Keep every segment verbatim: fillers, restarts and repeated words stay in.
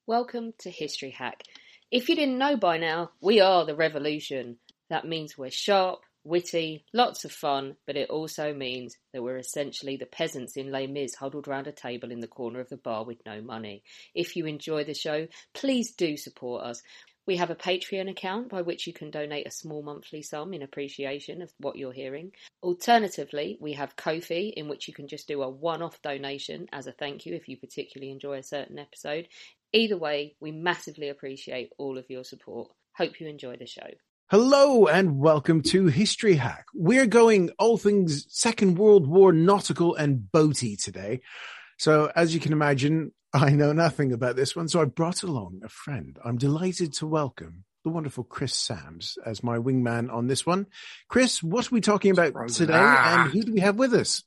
Welcome to History Hack. If you didn't know by now, we are the revolution. That means we're sharp, witty, lots of fun, but it also means that we're essentially the peasants in Les Mis huddled round a table in the corner of the bar with no money. If you enjoy the show, please do support us. We have a Patreon account by which you can donate a small monthly sum in appreciation of what you're hearing. Alternatively, we have Ko-fi, in which you can just do a one-off donation as a thank you if you particularly enjoy a certain episode. Either way, we massively appreciate all of your support. Hope you enjoy the show. Hello and welcome to History Hack. We're going all things Second World War nautical and boaty today. So as you can imagine, I know nothing about this one, so I brought along a friend. I'm delighted to welcome the wonderful Chris Sams as my wingman on this one. Chris, what are we talking about today, ah. and who do we have with us?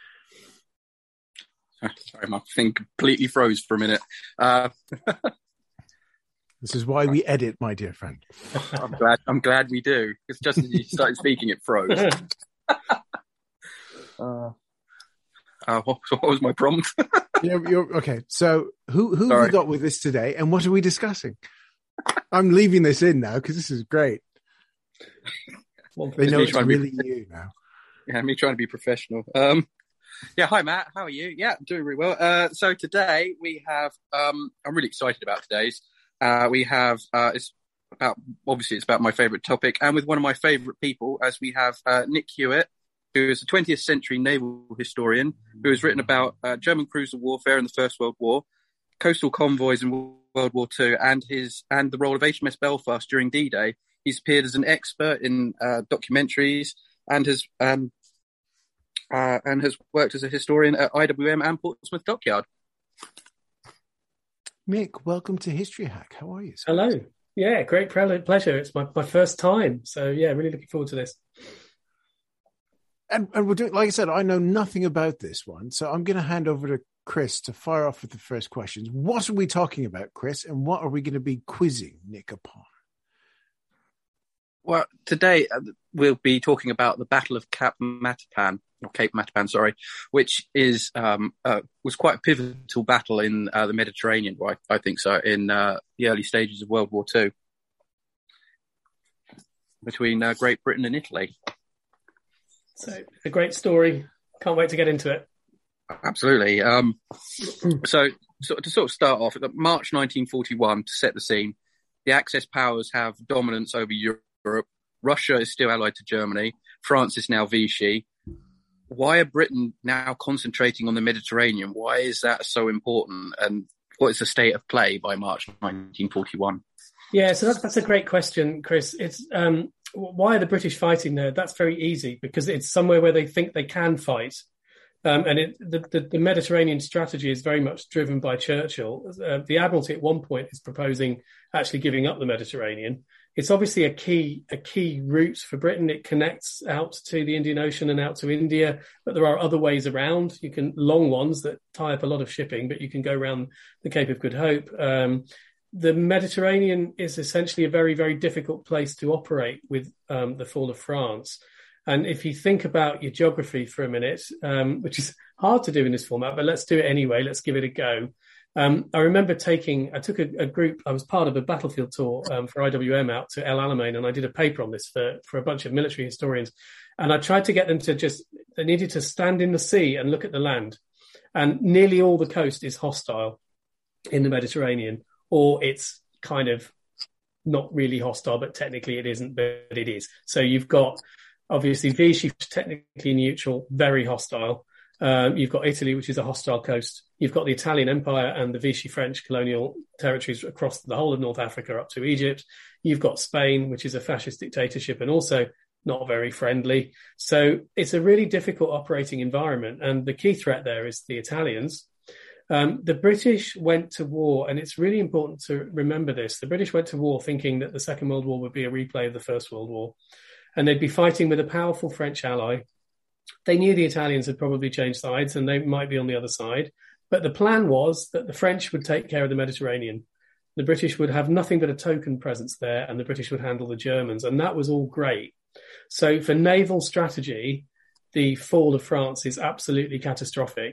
Sorry, my thing completely froze for a minute. Uh, this is why we edit, my dear friend. I'm glad. I'm glad we do. Because just as you started speaking, it froze. uh, uh, what, what was my prompt? you're, you're, okay, so who who Sorry. have we got with us today, and what are we discussing? I'm leaving this in now because this is great. Well, they know it's really be, you now. Yeah, me trying to be professional. Um, yeah, hi Matt, how are you? Yeah, I'm doing really well. Uh, so today we have, um, I'm really excited about today's. Uh, we have, uh, it's about, obviously it's about my favourite topic, and with one of my favourite people, as we have uh, Nick Hewitt, who is a twentieth century naval historian, who has written about uh, German cruiser warfare in the First World War, coastal convoys in World War Two, and his and the role of H M S Belfast during D-Day. He's appeared as an expert in uh, documentaries and has um, uh, and has worked as a historian at I W M and Portsmouth Dockyard. Mick, welcome to History Hack. How are you? Sir? Hello. Yeah, great pleasure. It's my, my first time. So, yeah, really looking forward to this. And, and we're doing, like I said, I know nothing about this one. So I'm going to hand over to Chris to fire off with the first questions. What are we talking about, Chris? And what are we going to be quizzing Nick upon? Well, today uh, we'll be talking about the Battle of Cap Matapan, or Cape Matapan, sorry, which is um, uh, was quite a pivotal battle in uh, the Mediterranean, I, I think so, in uh, the early stages of World War Two, between uh, Great Britain and Italy. So, a great story. Can't wait to get into it. Absolutely. Um, so, so, to sort of start off, March nineteen forty-one, to set the scene, the Axis powers have dominance over Europe. Russia is still allied to Germany. France is now Vichy. Why are Britain now concentrating on the Mediterranean? Why is that so important? And what is the state of play by March nineteen forty-one? Yeah, so that's, that's a great question, Chris. It's um, why are the British fighting there? That's very easy, because it's somewhere where they think they can fight. Um, and it, the, the, the Mediterranean strategy is very much driven by Churchill. Uh, the Admiralty at one point is proposing actually giving up the Mediterranean. It's obviously a key a key route for Britain. It connects out to the Indian Ocean and out to India, but there are other ways around. You can long ones that tie up a lot of shipping, but you can go around the Cape of Good Hope. Um, the Mediterranean is essentially a very, very difficult place to operate with um, the fall of France. And if you think about your geography for a minute, um, which is hard to do in this format, but let's do it anyway. Let's give it a go. Um, I remember taking, I took a, a group, I was part of a battlefield tour um, for I W M out to El Alamein, and I did a paper on this for, for a bunch of military historians. And I tried to get them to just, they needed to stand in the sea and look at the land. And nearly all the coast is hostile in the Mediterranean, or it's kind of not really hostile, but technically it isn't, but it is. So you've got, obviously, Vichy, technically neutral, very hostile. Um, you've got Italy, which is a hostile coast. You've got the Italian Empire and the Vichy French colonial territories across the whole of North Africa up to Egypt. You've got Spain, which is a fascist dictatorship and also not very friendly. So it's a really difficult operating environment. And the key threat there is the Italians. Um, the British went to war, and it's really important to remember this. The British went to war thinking that the Second World War would be a replay of the First World War, and they'd be fighting with a powerful French ally. They knew the Italians had probably changed sides and they might be on the other side. But the plan was that the French would take care of the Mediterranean. The British would have nothing but a token presence there, and the British would handle the Germans. And that was all great. So for naval strategy, the fall of France is absolutely catastrophic.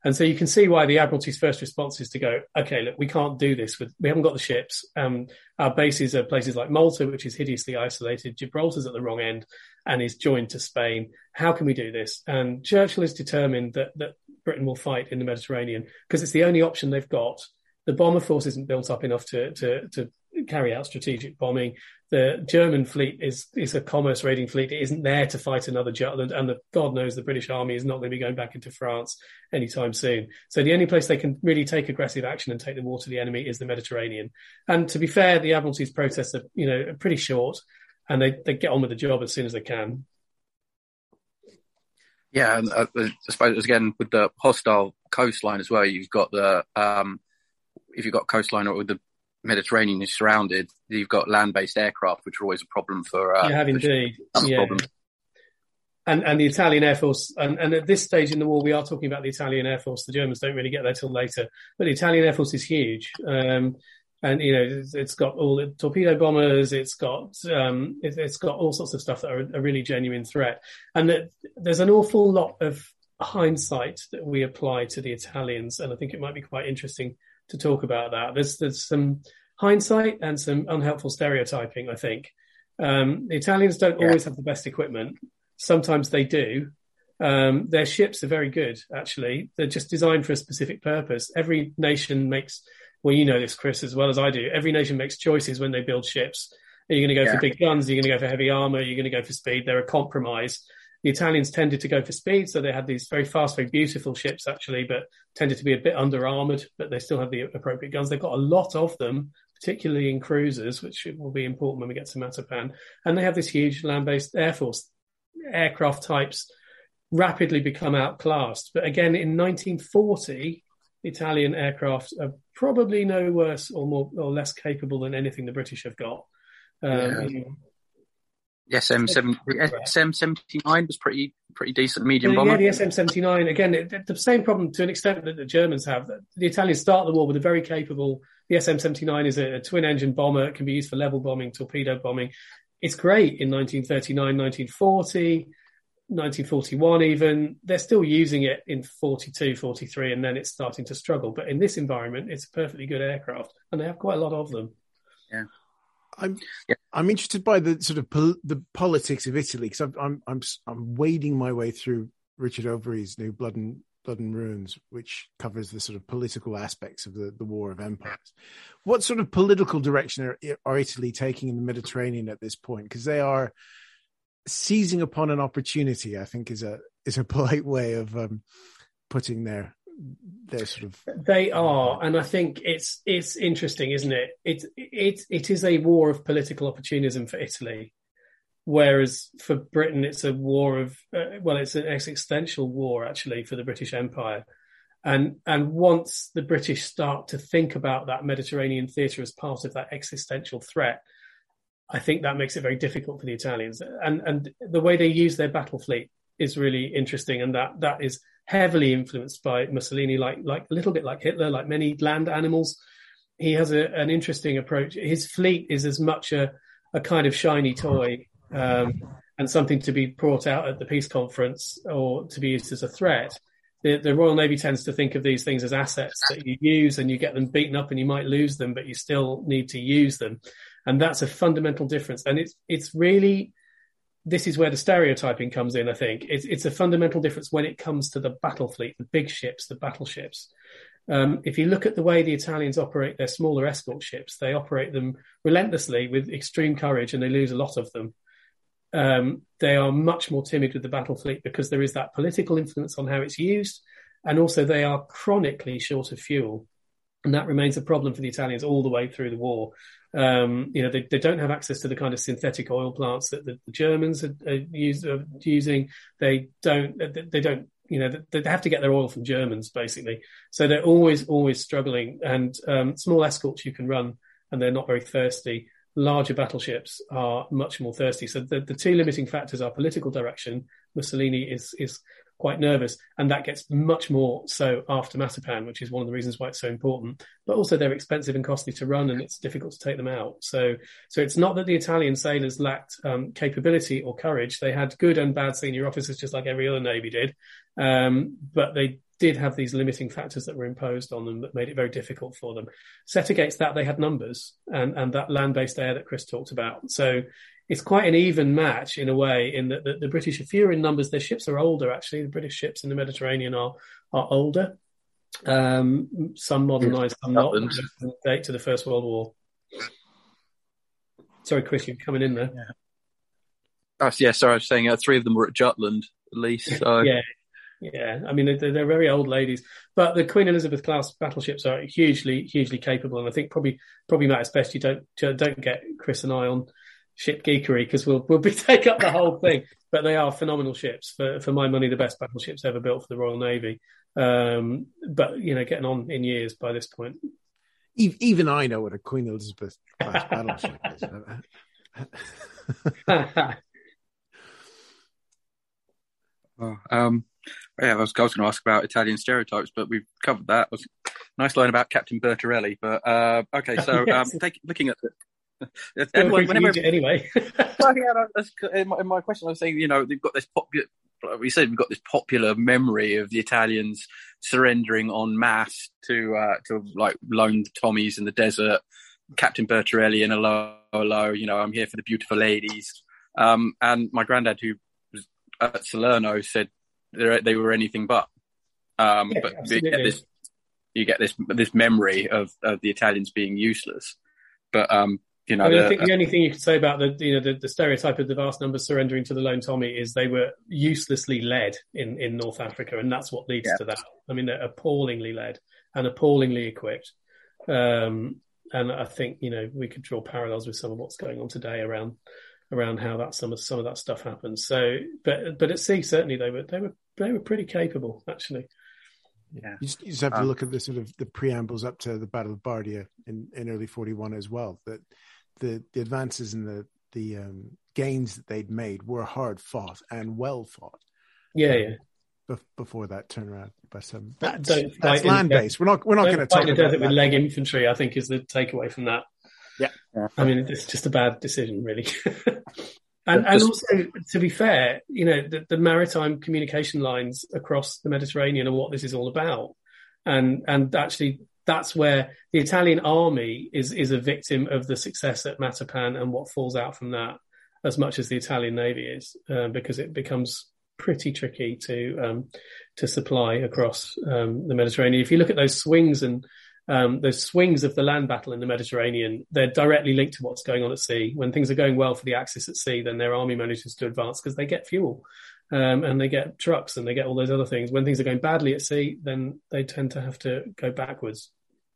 And so you can see why the Admiralty's first response is to go, okay, look, we can't do this. With we haven't got the ships. Um, our bases are places like Malta, which is hideously isolated. Gibraltar's at the wrong end and is joined to Spain. How can we do this? And Churchill is determined that, that Britain will fight in the Mediterranean because it's the only option they've got. The bomber force isn't built up enough to, to, to carry out strategic bombing. The German fleet is, is a commerce raiding fleet. It isn't there to fight another Jutland, and the, God knows the British Army is not going to be going back into France anytime soon. So the only place they can really take aggressive action and take the war to the enemy is the Mediterranean. And to be fair, the Admiralty's protests are, you know, pretty short, and they, they get on with the job as soon as they can. Yeah, and uh, I suppose again with the hostile coastline as well, you've got the um, if you've got coastline or with the Mediterranean is surrounded, you've got land-based aircraft, which are always a problem for. Uh, you have indeed, yeah. Problem. And and the Italian Air Force, and, and at this stage in the war, we are talking about the Italian Air Force. The Germans don't really get there till later, but the Italian Air Force is huge. Um, and you know, it's, it's got all the torpedo bombers, it's got um, it, it's got all sorts of stuff that are a really genuine threat. And that there's an awful lot of hindsight that we apply to the Italians, and I think it might be quite interesting to talk about that. There's there's some hindsight and some unhelpful stereotyping, I think. Um, the Italians don't yeah. always have the best equipment. Sometimes they do. Um, their ships are very good, actually. They're just designed for a specific purpose. Every nation makes, well, you know this, Chris, as well as I do. Every nation makes choices when they build ships. Are you going to go yeah. for big guns? Are you going to go for heavy armour? Are you going to go for speed? They're a compromise. The Italians tended to go for speed, so they had these very fast, very beautiful ships, actually, but tended to be a bit under-armoured, but they still have the appropriate guns. They've got a lot of them, particularly in cruisers, which will be important when we get to Matapan. And they have this huge land-based air force. Aircraft types rapidly become outclassed. But again, in nineteen forty, Italian aircraft are probably no worse or more or less capable than anything the British have got. Um, yeah. The S M seventy-nine was pretty pretty decent medium yeah, bomber. Yeah, the S M seventy-nine. Again, it, the same problem to an extent that the Germans have. The Italians start the war with a very capable. The S M seventy-nine is a, a twin-engine bomber. It can be used for level bombing, torpedo bombing. It's great in nineteen thirty-nine, nineteen forty, nineteen forty-one even. They're still using it in forty-two, forty-three, and then it's starting to struggle. But in this environment, it's a perfectly good aircraft, and they have quite a lot of them. Yeah. I'm yeah. I'm interested by the sort of pol- the politics of Italy, because I'm I'm I'm I'm wading my way through Richard Overy's new Blood and Blood and Ruins, which covers the sort of political aspects of the, the War of Empires. What sort of political direction are, are Italy taking in the Mediterranean at this point? Because they are seizing upon an opportunity, I think, is a is a polite way of um, putting their. They're sort of they are, and I think it's it's interesting, isn't it? It it it is a war of political opportunism for Italy, whereas for Britain it's a war of uh, well, it's an existential war actually for the British Empire, and and once the British start to think about that Mediterranean theatre as part of that existential threat, I think that makes it very difficult for the Italians, and and the way they use their battle fleet is really interesting, and that that is heavily influenced by Mussolini, like like a little bit like Hitler, like many land animals. He has a, an interesting approach. His fleet is as much a, a kind of shiny toy um, and something to be brought out at the peace conference or to be used as a threat. The, the Royal Navy tends to think of these things as assets that you use, and you get them beaten up and you might lose them, but you still need to use them. And that's a fundamental difference. And it's it's really... This is where the stereotyping comes in, I think. It's, it's a fundamental difference when it comes to the battle fleet, the big ships, the battleships. Um, if you look at the way the Italians operate their smaller escort ships, they operate them relentlessly with extreme courage, and they lose a lot of them. Um, they are much more timid with the battle fleet because there is that political influence on how it's used, and also they are chronically short of fuel. And that remains a problem for the Italians all the way through the war. Um, you know, they, they don't have access to the kind of synthetic oil plants that the, the Germans are, are, use, are using. They don't, they don't, you know, they have to get their oil from Germans, basically. So they're always, always struggling. And um, small escorts you can run, and they're not very thirsty. Larger battleships are much more thirsty. So the, the two limiting factors are political direction. Mussolini is is quite nervous, and that gets much more so after Matapan, which is one of the reasons why it's so important. But also they're expensive and costly to run, and it's difficult to take them out. So so it's not that the Italian sailors lacked um, capability or courage. They had good and bad senior officers, just like every other navy did. Um, but they did have these limiting factors that were imposed on them that made it very difficult for them. Set against that, they had numbers and, and that land-based air that Chris talked about. So it's quite an even match in a way, in that the, the British are fewer in numbers. Their ships are older, actually. The British ships in the Mediterranean are are older. Um, some modernised, some not. Date to the First World War. Sorry, Chris, you're coming in there. Yeah. Oh, yeah, sorry, I was saying uh, three of them were at Jutland, at least. So. yeah, yeah. I mean, they're, they're very old ladies. But the Queen Elizabeth class battleships are hugely, hugely capable. And I think probably, probably Matt, it's best you don't don't get Chris and I on ship geekery, because we'll we'll be take up the whole thing. But they are phenomenal ships. For for my money, the best battleships ever built for the Royal Navy. Um, but you know, getting on in years by this point. Even I know what a Queen Elizabeth class battleship is. oh, um, yeah, I was, I was going to ask about Italian stereotypes, but we've covered that. It was a nice line about Captain Bertorelli. But uh, okay, so yes. um, take, looking at the. Everyone, whenever, it anyway. well, yeah, that's, in, my, in my question, I was saying, you know, they've got this popular. We said we've got this popular memory of the Italians surrendering en masse to uh, to like lone Tommies in the desert. Captain Bertorelli in a low, low, you know, I'm here for the beautiful ladies. Um, and my granddad, who was at Salerno, said they were anything but. Um, yeah, but you get this, you get this this memory of, of the Italians being useless. But um, you know, I, mean, the, I think the only thing you could say about the you know the, the stereotype of the vast numbers surrendering to the lone Tommy is they were uselessly led in, in North Africa, and that's what leads yeah. to that. I mean, they're appallingly led and appallingly equipped. Um, and I think you know we could draw parallels with some of what's going on today around around how that some of some of that stuff happens. So, but but at sea certainly they were they were they were pretty capable actually. Yeah, you just, you just have to um, look at the sort of the preambles up to the Battle of Bardia in, in early forty-one as well. That the the advances and the the um, gains that they'd made were hard fought and well fought. Yeah, yeah. Be- before that turnaround, but um, that's, that's, that's land based. We're not we're not going to talk about desert with leg infantry. I think is the takeaway from that. Yeah, yeah. I mean it's just a bad decision, really. And, and also, to be fair, you know, the, the maritime communication lines across the Mediterranean are what this is all about. And and actually, that's where the Italian army is is a victim of the success at Matapan and what falls out from that, as much as the Italian Navy is, uh, because it becomes pretty tricky to um, to supply across um, the Mediterranean. If you look at those swings and Um, those swings of the land battle in the Mediterranean, they're directly linked to what's going on at sea. When things are going well for the Axis at sea, then their army manages to advance because they get fuel um, and they get trucks and they get all those other things. When things are going badly at sea, then they tend to have to go backwards.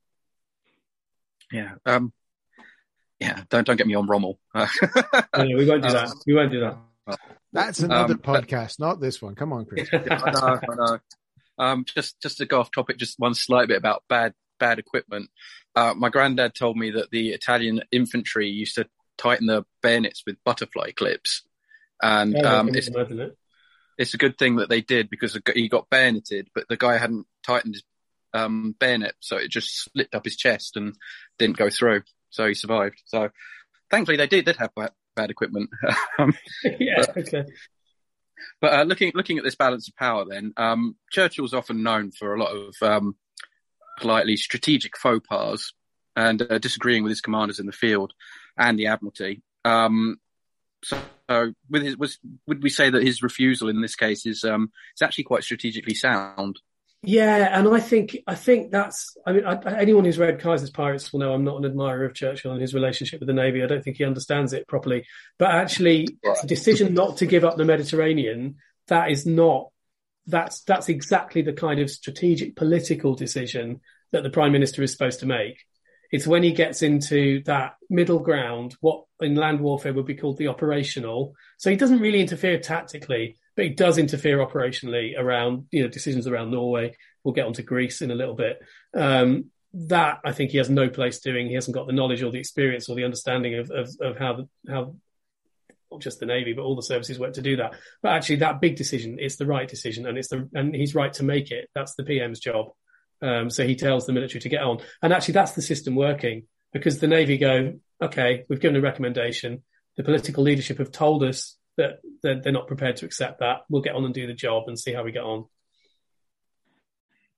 Yeah. Um, yeah. Don't don't get me on Rommel. no, no, we won't do that. We won't do that. That's another um, podcast, not this one. Come on, Chris. I know, I know. Um, just just to go off topic, just one slight bit about bad. bad equipment. Uh, my granddad told me that the Italian infantry used to tighten the bayonets with butterfly clips. And oh, um, it's, it. it's a good thing that they did because he got bayoneted, but the guy hadn't tightened his um, bayonet, so it just slipped up his chest and didn't go through. So he survived. So thankfully they did, did have bad, bad equipment. um, yeah, but, okay. But uh, looking looking at this balance of power then, um, Churchill's often known for a lot of um, politely strategic faux pas and uh, disagreeing with his commanders in the field and the Admiralty. Um, so, uh, with his, was, would we say that his refusal in this case is um, is actually quite strategically sound? Yeah, and I think I think that's. I mean, I, anyone who's read Kaiser's Pirates will know I'm not an admirer of Churchill and his relationship with the Navy. I don't think he understands it properly. But actually, right. the decision not to give up the Mediterranean, that is not. That's that's exactly the kind of strategic political decision that the Prime Minister is supposed to make. It's when he gets into that middle ground, what in land warfare would be called the operational. So he doesn't really interfere tactically, but he does interfere operationally around, you know, decisions around Norway. We'll get onto Greece in a little bit. Um, that I think he has no place doing. He hasn't got the knowledge or the experience or the understanding of of, of how the, how. Not just the Navy, but all the services work to do that. But actually, that big decision is the right decision, and it's the and he's right to make it. That's the P M's job. Um, so he tells the military to get on, and actually, that's the system working because the Navy go, okay, we've given a recommendation. The political leadership have told us that they're, they're not prepared to accept that. We'll get on and do the job and see how we get on.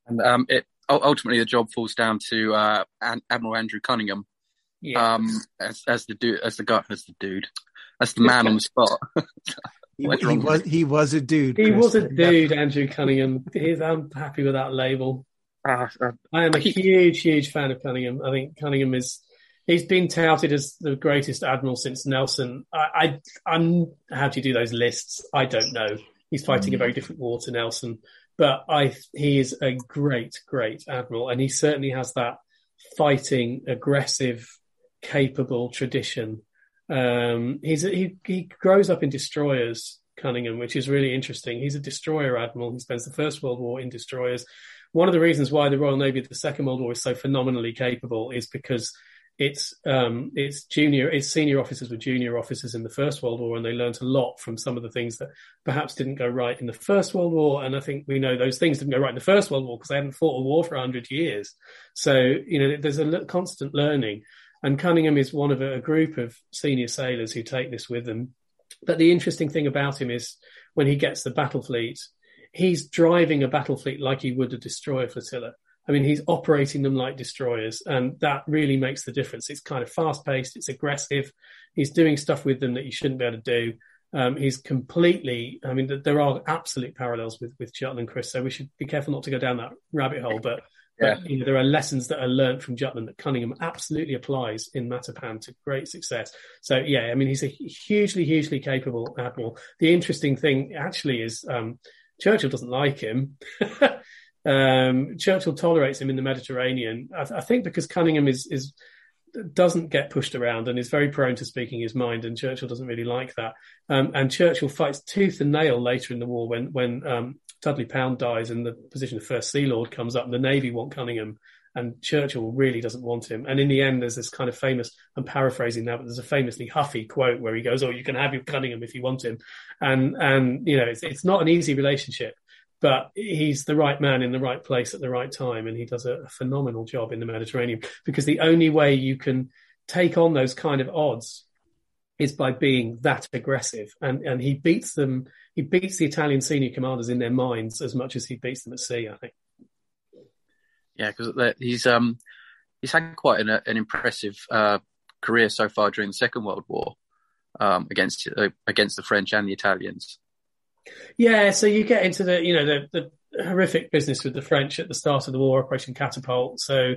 And um, it ultimately the job falls down to uh, Admiral Andrew Cunningham, Yeah. um, as as the dude, as the guy, as the dude, as the man on the spot. He, he was he was a dude. He Chris. was a dude, Andrew Cunningham. He's, I'm happy with that label. Uh, uh, I am a huge, huge fan of Cunningham. I think Cunningham is, he's been touted as the greatest admiral since Nelson. I, I I'm, how do you do those lists? I don't know. He's fighting mm. a very different war to Nelson, but I, he is a great, great admiral. And he certainly has that fighting, aggressive, capable tradition. Um, he's, he, he grows up in destroyers, Cunningham, which is really interesting. He's a destroyer admiral. He spends the First World War in destroyers. One of the reasons why the Royal Navy of the Second World War is so phenomenally capable is because it's um, it's junior, it's senior officers with junior officers in the First World War, and they learnt a lot from some of the things that perhaps didn't go right in the First World War. And I think we know those things didn't go right in the First World War because they hadn't fought a war for a hundred years. So, you know, there's a constant learning. And Cunningham is one of a, a group of senior sailors who take this with them. But the interesting thing about him is when he gets the battle fleet, he's driving a battle fleet like he would a destroyer flotilla. I mean, he's operating them like destroyers, and that really makes the difference. It's kind of fast-paced, it's aggressive. He's doing stuff with them that you shouldn't be able to do. Um, he's completely, I mean, there are absolute parallels with, with Jutland, Chris, so we should be careful not to go down that rabbit hole, but, yeah. but you know, there are lessons that are learnt from Jutland that Cunningham absolutely applies in Matapan to great success. So, yeah, I mean, he's a hugely, hugely capable admiral. The interesting thing actually is um, Churchill doesn't like him. um, Churchill tolerates him in the Mediterranean, I, I think because Cunningham is, is doesn't get pushed around and is very prone to speaking his mind, and Churchill doesn't really like that. Um, and Churchill fights tooth and nail later in the war when when um, Dudley Pound dies and the position of First Sea Lord comes up and the Navy want Cunningham, and Churchill really doesn't want him. And in the end, there's this kind of famous, I'm paraphrasing now, but there's a famously huffy quote where he goes, "Oh, you can have your Cunningham if you want him." And, and you know, it's, it's not an easy relationship, but he's the right man in the right place at the right time. And he does a, a phenomenal job in the Mediterranean, because the only way you can take on those kind of odds is by being that aggressive. And, and he beats them, he beats the Italian senior commanders in their minds as much as he beats them at sea, I think. Yeah, because he's, um, he's had quite an, an impressive uh, career so far during the Second World War um, against, uh, against the French and the Italians. Yeah, so you get into the, you know, the, the horrific business with the French at the start of the war, Operation Catapult. So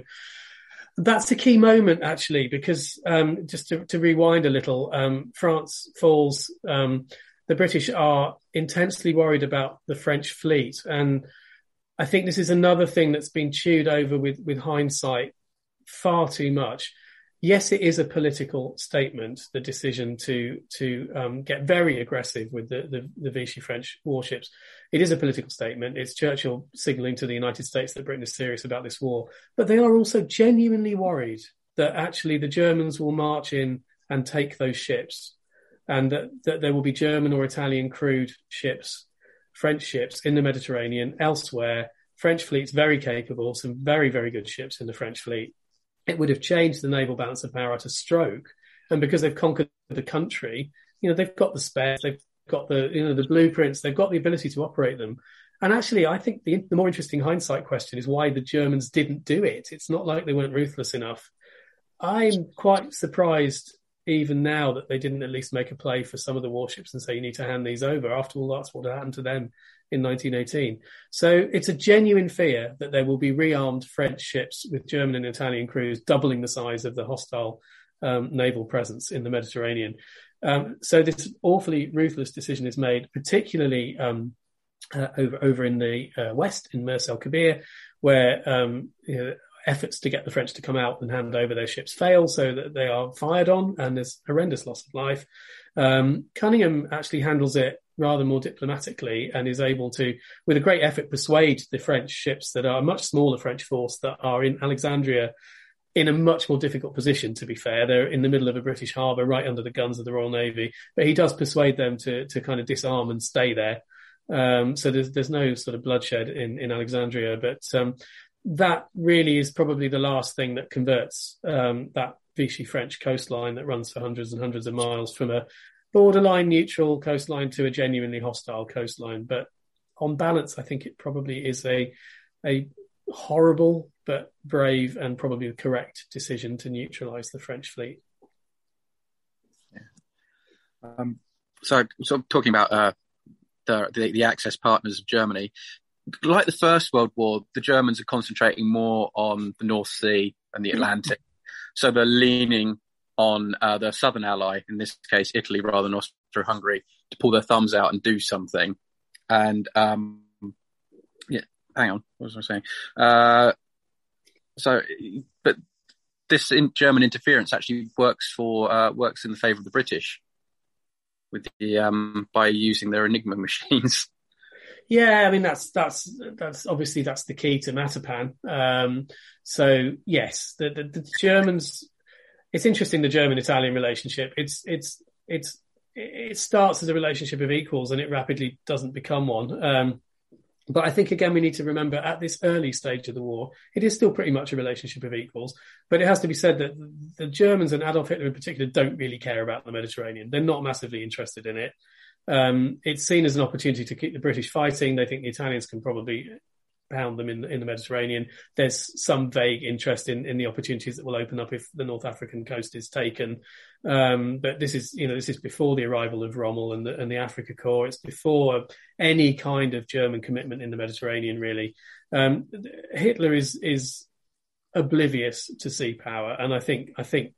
that's a key moment, actually, because um, just to, to rewind a little, um, France falls. Um, the British are intensely worried about the French fleet. And I think this is another thing that's been chewed over with, with hindsight far too much. Yes, it is a political statement, the decision to to um, get very aggressive with the, the, the Vichy French warships. It is a political statement. It's Churchill signalling to the United States that Britain is serious about this war. But they are also genuinely worried that actually the Germans will march in and take those ships, and that, that there will be German or Italian crewed ships, French ships in the Mediterranean, elsewhere. French fleet's very capable, some very, very good ships in the French fleet. It would have changed the naval balance of power to stroke. And because they've conquered the country, you know, they've got the spares, they've got the, you know, the blueprints, they've got the ability to operate them. And actually, I think the, the more interesting hindsight question is why the Germans didn't do it. It's not like they weren't ruthless enough. I'm quite surprised even now that they didn't at least make a play for some of the warships and say, you need to hand these over. After all, that's what happened to them in nineteen eighteen. So it's a genuine fear that there will be rearmed French ships with German and Italian crews, doubling the size of the hostile um, naval presence in the Mediterranean. Um, so this awfully ruthless decision is made, particularly um, uh, over over in the uh, west, in Mers el Kabir, where um, you know, efforts to get the French to come out and hand over their ships fail, so that they are fired on, and there's horrendous loss of life. Um, Cunningham actually handles it rather more diplomatically and is able to, with a great effort, persuade the French ships that are a much smaller French force that are in Alexandria in a much more difficult position, to be fair. They're in the middle of a British harbour, right under the guns of the Royal Navy. But he does persuade them to, to kind of disarm and stay there. Um, so there's, there's no sort of bloodshed in, in Alexandria. But um, that really is probably the last thing that converts um, that Vichy French coastline that runs for hundreds and hundreds of miles from a borderline neutral coastline to a genuinely hostile coastline. But on balance, I think it probably is a, a horrible but brave and probably the correct decision to neutralise the French fleet. Yeah. Um, so, so talking about uh, the, the the Axis partners of Germany, like the First World War, the Germans are concentrating more on the North Sea and the Atlantic. So they're leaning on uh, their southern ally, in this case Italy rather than Austro-Hungary, to pull their thumbs out and do something. And um, yeah, hang on, what was I saying? Uh, so, but this in German interference actually works for uh, works in the favour of the British with the um, by using their Enigma machines. Yeah, I mean that's that's that's obviously that's the key to Matapan. Um, so yes, the, the, the Germans. It's interesting, the German-Italian relationship. It's it's it's it starts as a relationship of equals, and it rapidly doesn't become one. Um, but I think again we need to remember at this early stage of the war, it is still pretty much a relationship of equals. But it has to be said that the Germans and Adolf Hitler in particular don't really care about the Mediterranean. They're not massively interested in it. Um, it's seen as an opportunity to keep the British fighting. They think the Italians can probably pound them in, in the Mediterranean. There's some vague interest in, in the opportunities that will open up if the North African coast is taken. Um, but this is, you know, this is before the arrival of Rommel and the, and the Afrika Korps. It's before any kind of German commitment in the Mediterranean, really. Um, Hitler is, is oblivious to sea power. And I think, I think,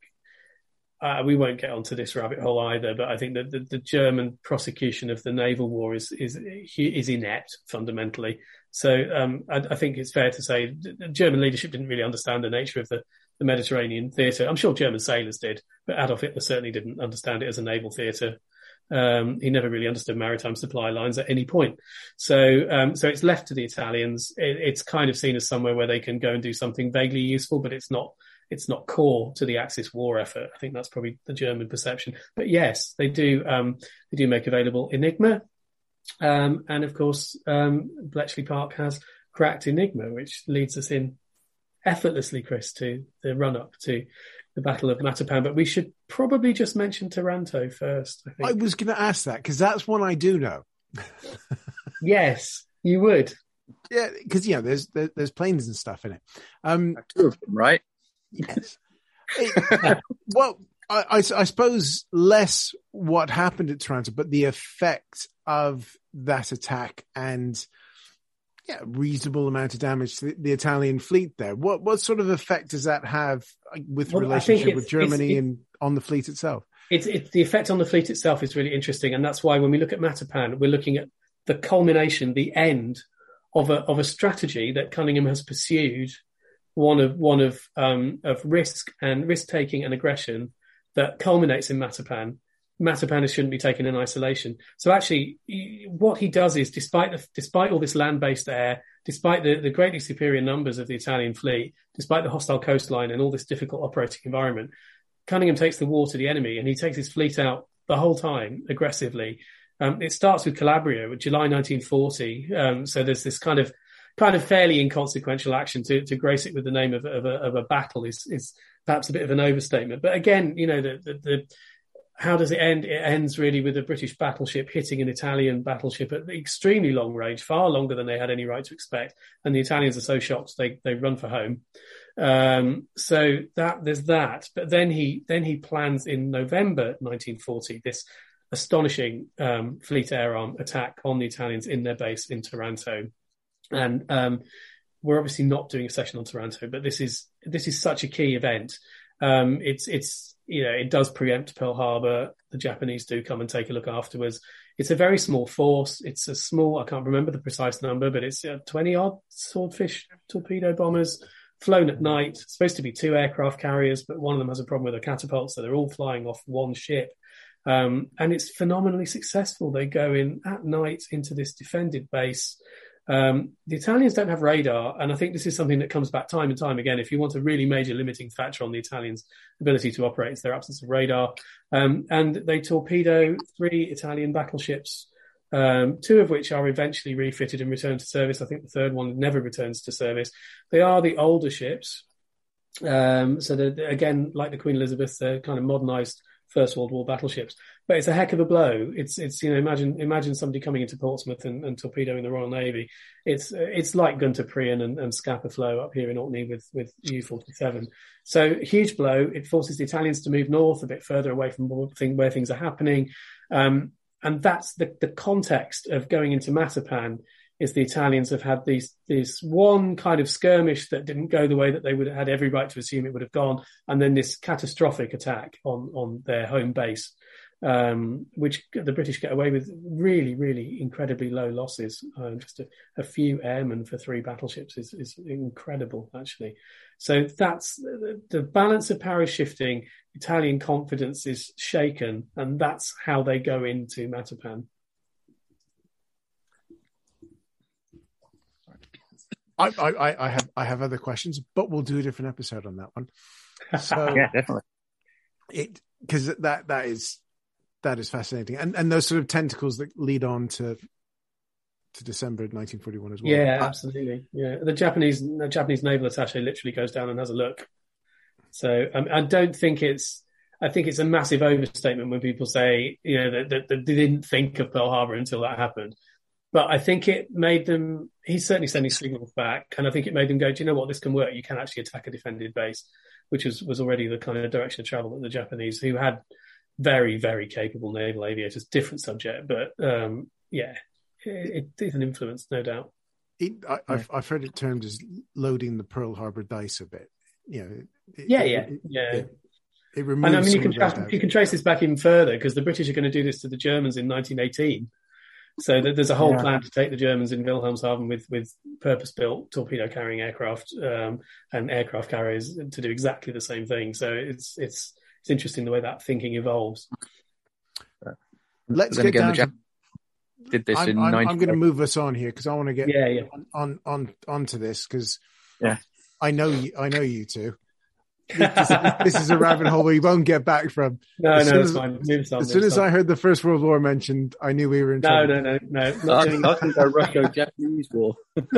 Uh, we won't get onto this rabbit hole either, but I think that the, the German prosecution of the naval war is is is inept fundamentally. So um, I, I think it's fair to say the German leadership didn't really understand the nature of the, the Mediterranean theatre. I'm sure German sailors did, but Adolf Hitler certainly didn't understand it as a naval theatre. Um, he never really understood maritime supply lines at any point. So um, so it's left to the Italians. It, it's kind of seen as somewhere where they can go and do something vaguely useful, but it's not. It's not core to the Axis war effort. I think that's probably the German perception. But yes, they do. Um, they do make available Enigma, um, and of course, um, Bletchley Park has cracked Enigma, which leads us in effortlessly, Chris, to the run-up to the Battle of Matapan. But we should probably just mention Taranto first. I think I was going to ask that because that's one I do know. Yes, you would. Yeah, because you know, there's there, there's planes and stuff in it. Um, Two of them, right? Yes. It, well, I, I, I suppose less what happened at Taranto, but the effect of that attack and yeah, reasonable amount of damage to the, the Italian fleet there. What what sort of effect does that have with well, relationship with Germany it's, and on the fleet itself? It's, it's the effect on the fleet itself is really interesting, and that's why when we look at Matapan, we're looking at the culmination, the end of a of a strategy that Cunningham has pursued. One of one of um, of risk and risk taking and aggression that culminates in Matapan. Matapan shouldn't be taken in isolation. So actually, he, what he does is, despite the, despite all this land-based air, despite the, the greatly superior numbers of the Italian fleet, despite the hostile coastline and all this difficult operating environment, Cunningham takes the war to the enemy, and he takes his fleet out the whole time aggressively. Um, it starts with Calabria, with July nineteen forty. Um, so there's this kind of kind of fairly inconsequential action to, to grace it with the name of, of, a, of a battle is, is perhaps a bit of an overstatement. But again, you know, the, the, the, how does it end? It ends really with a British battleship hitting an Italian battleship at extremely long range, far longer than they had any right to expect. And the Italians are so shocked they, they run for home. Um, so that there's that. But then he, then he plans in November nineteen forty, this astonishing um, fleet air arm attack on the Italians in their base in Taranto. And um, we're obviously not doing a session on Taranto, but this is this is such a key event. Um, it's it's you know it does preempt Pearl Harbor. The Japanese do come and take a look afterwards. It's a very small force. It's a small, I can't remember the precise number, but it's uh, twenty odd Swordfish torpedo bombers flown at night. It's supposed to be two aircraft carriers, but one of them has a problem with a catapult, so they're all flying off one ship. Um, and it's phenomenally successful. They go in at night into this defended base. Um, the Italians don't have radar, and I think this is something that comes back time and time again. If you want a really major limiting factor on the Italians' ability to operate, it's their absence of radar. Um, and they torpedo three Italian battleships, um, two of which are eventually refitted and returned to service. I think the third one never returns to service. They are the older ships. Um, so they're, again, like the Queen Elizabeth, they're kind of modernised First World War battleships. But it's a heck of a blow. It's, it's you know, imagine imagine somebody coming into Portsmouth and, and torpedoing the Royal Navy. It's it's like Gunter Prien and, and Scapa Flow up here in Orkney with, with U forty-seven. So huge blow. It forces the Italians to move north a bit further away from where things are happening. Um, and that's the, the context of going into Matapan. Is the Italians have had these this one kind of skirmish that didn't go the way that they would have had every right to assume it would have gone, and then this catastrophic attack on on their home base, um, which the British get away with really, really incredibly low losses. Um, just a, a few airmen for three battleships is, is incredible, actually. So that's the, the balance of power is shifting. Italian confidence is shaken, and that's how they go into Matapan. I, I, I have I have other questions, but we'll do a different episode on that one. So yeah, definitely. It because that that is that is fascinating, and and those sort of tentacles that lead on to to December nineteen forty-one as well. Yeah, absolutely. Yeah, the Japanese the Japanese naval attaché literally goes down and has a look. So um, I don't think it's. I think it's a massive overstatement when people say, you know, that, that, that they didn't think of Pearl Harbor until that happened. But I think it made them, he's certainly sending signals back, and I think it made them go, do you know what, this can work. You can actually attack a defended base, which was, was already the kind of direction of travel that the Japanese, who had very, very capable naval aviators, different subject, but um, yeah, it, it is an influence, no doubt. It, I, I've, I've heard it termed as loading the Pearl Harbor dice a bit. You know, it, yeah, it, yeah, it, yeah. It, it removes and I mean, you some can, of tra- those you can trace this back even further, because the British are going to do this to the Germans in nineteen eighteen. So there's a whole yeah. plan to take the Germans in Wilhelmshaven with, with purpose-built torpedo-carrying aircraft um, and aircraft carriers to do exactly the same thing. So it's it's it's interesting the way that thinking evolves. Let's get again, down. The Jap- to, did this I'm, in I'm, I'm going to move us on here because I want to get yeah, yeah. on on onto this because yeah. I know you. I know you two. This, this is a rabbit hole we won't get back from. No, as no, it's as, fine. Move on, as soon as on. I heard the First World War mentioned, I knew we were in no, trouble. No, no, no, no. I, I think a Russo-Japanese war.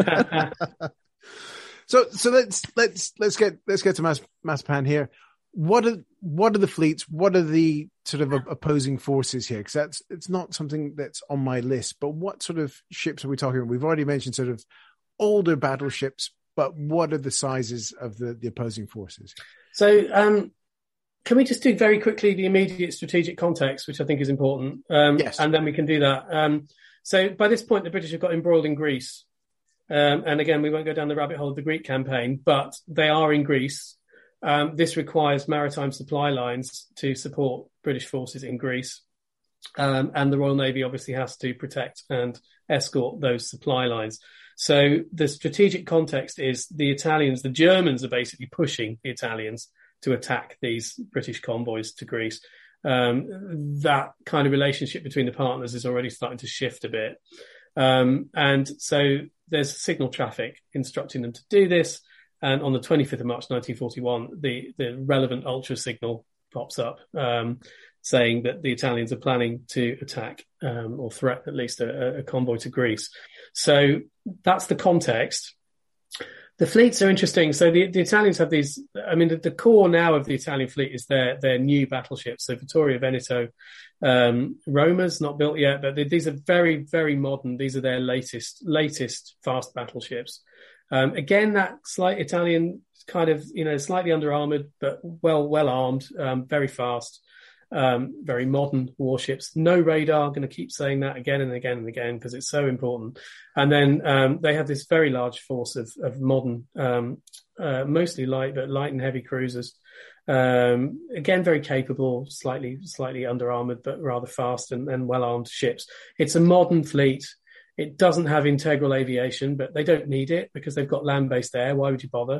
so, so let's let's let's get let's get to Mas, Matapan here. What are what are the fleets? What are the sort of opposing forces here? Because that's it's not something that's on my list. But what sort of ships are we talking about? We've already mentioned sort of older battleships. But what are the sizes of the, the opposing forces? So um, can we just do very quickly the immediate strategic context, which I think is important? Um, yes. And then we can do that. Um, so by this point, the British have got embroiled in Greece. Um, and again, we won't go down the rabbit hole of the Greek campaign, but they are in Greece. Um, this requires maritime supply lines to support British forces in Greece. Um, and the Royal Navy obviously has to protect and escort those supply lines. So the strategic context is the Italians, the Germans are basically pushing the Italians to attack these British convoys to Greece. Um, that kind of relationship between the partners is already starting to shift a bit. Um, and so there's signal traffic instructing them to do this. And on the twenty-fifth of March, nineteen forty-one, the, the relevant ultra signal pops up, um, saying that the Italians are planning to attack um, or threaten at least a, a convoy to Greece. So that's the context. The fleets are interesting. So the, the Italians have these, I mean, the, the core now of the Italian fleet is their, their new battleships. So Vittorio Veneto, um, Roma's not built yet, but they, these are very, very modern. These are their latest, latest fast battleships. Um, again, that slight Italian kind of, you know, slightly under armored, but well, well armed, um, very fast. Um, very modern warships, no radar. I'm going to keep saying that again and again and again because it's so important. And then um, they have this very large force of, of modern, um, uh, mostly light, but light and heavy cruisers. Um, again, very capable, slightly, slightly under armored, but rather fast and, and well armed ships. It's a modern fleet. It doesn't have integral aviation, but they don't need it because they've got land-based air. Why would you bother?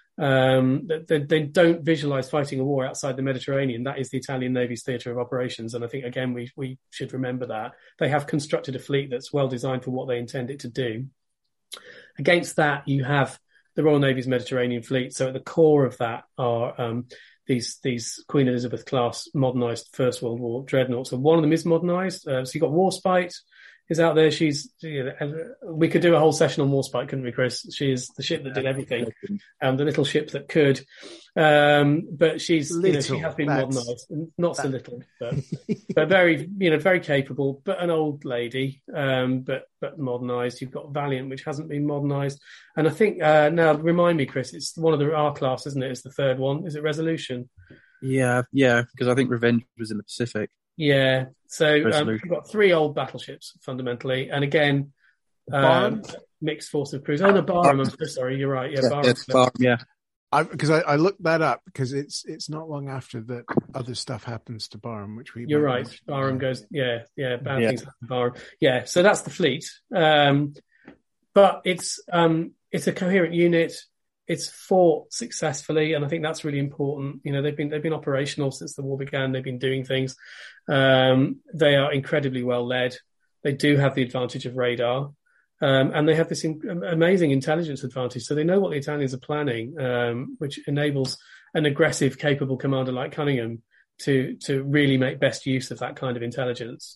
Um, they, they don't visualize fighting a war outside the Mediterranean. That is the Italian Navy's theatre of operations. And I think, again, we, we should remember that. They have constructed a fleet that's well designed for what they intend it to do. Against that, you have the Royal Navy's Mediterranean fleet. So at the core of that are um, these these Queen Elizabeth class modernized First World War dreadnoughts. So one of them is modernized. Uh, so you've got Warspite, is out there. She's, you know, we could do a whole session on Warspite, couldn't we, Chris? She's the ship that did everything, and the little ship that could. Um, but she's, little, you know, she has been modernised, not so little, but, but very, you know, very capable. But an old lady, um, but but modernised. You've got Valiant, which hasn't been modernised, and I think uh, now remind me, Chris, it's one of the R class, isn't it? It's the third one. Is it Resolution? Yeah, yeah, because I think Revenge was in the Pacific. Yeah, so um, we've got three old battleships fundamentally, and again, um, mixed force of crews. Oh no, Barham. I'm so sorry. You're right. Yeah, yeah, Barham. Barham, yeah. Because I, I, I looked that up because it's it's not long after that other stuff happens to Barham, which we. You're right. Mention. Barham goes. Yeah, yeah. Bad yeah. things happen to Barham. Yeah. So that's the fleet, um, but it's um, it's a coherent unit. It's fought successfully, and I think that's really important. You know, they've been they've been operational since the war began. They've been doing things. Um, they are incredibly well led. They do have the advantage of radar, um, and they have this in- amazing intelligence advantage. So they know what the Italians are planning, um, which enables an aggressive, capable commander like Cunningham to to really make best use of that kind of intelligence.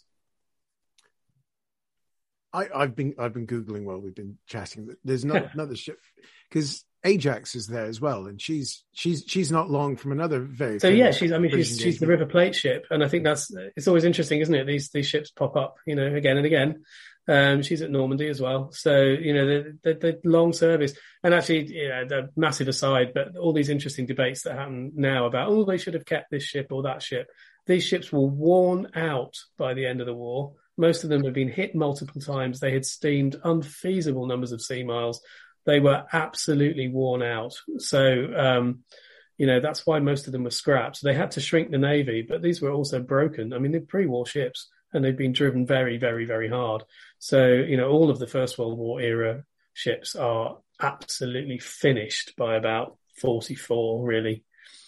I, I've been I've been googling while we've been chatting. There's not another ship because Ajax is there as well, and she's she's she's not long from another very. So yeah, she's I mean she's she's the River Plate ship, and I think that's it's always interesting, isn't it? These these ships pop up, you know, again and again. Um, she's at Normandy as well, so you know the the, the long service, and actually, you know, the massive aside, but all these interesting debates that happen now about oh they should have kept this ship or that ship. These ships were worn out by the end of the war. Most of them had been hit multiple times. They had steamed unfeasible numbers of sea miles. They were absolutely worn out. So, um, you know, that's why most of them were scrapped. They had to shrink the Navy, but these were also broken. I mean, they're pre-war ships and they've been driven very, very, very hard. So, you know, all of the First World War era ships are absolutely finished by about forty-four, really.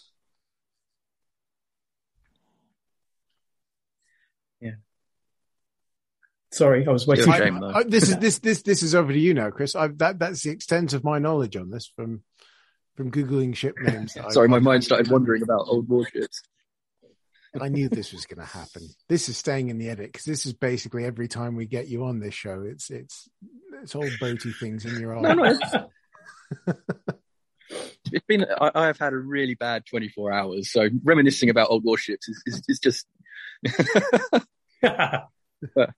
Yeah. Sorry, I was waiting. Shame, I, I, this is this this this is over to you now, Chris. I've, that that's the extent of my knowledge on this from from googling ship names. Sorry, I, my mind started wandering about old warships. I knew this was going to happen. This is staying in the edit because this is basically every time we get you on this show. It's it's it's all boaty things in your eye. No, no. It's been. I, I have had a really bad twenty-four hours. So reminiscing about old warships is, is, is just. But,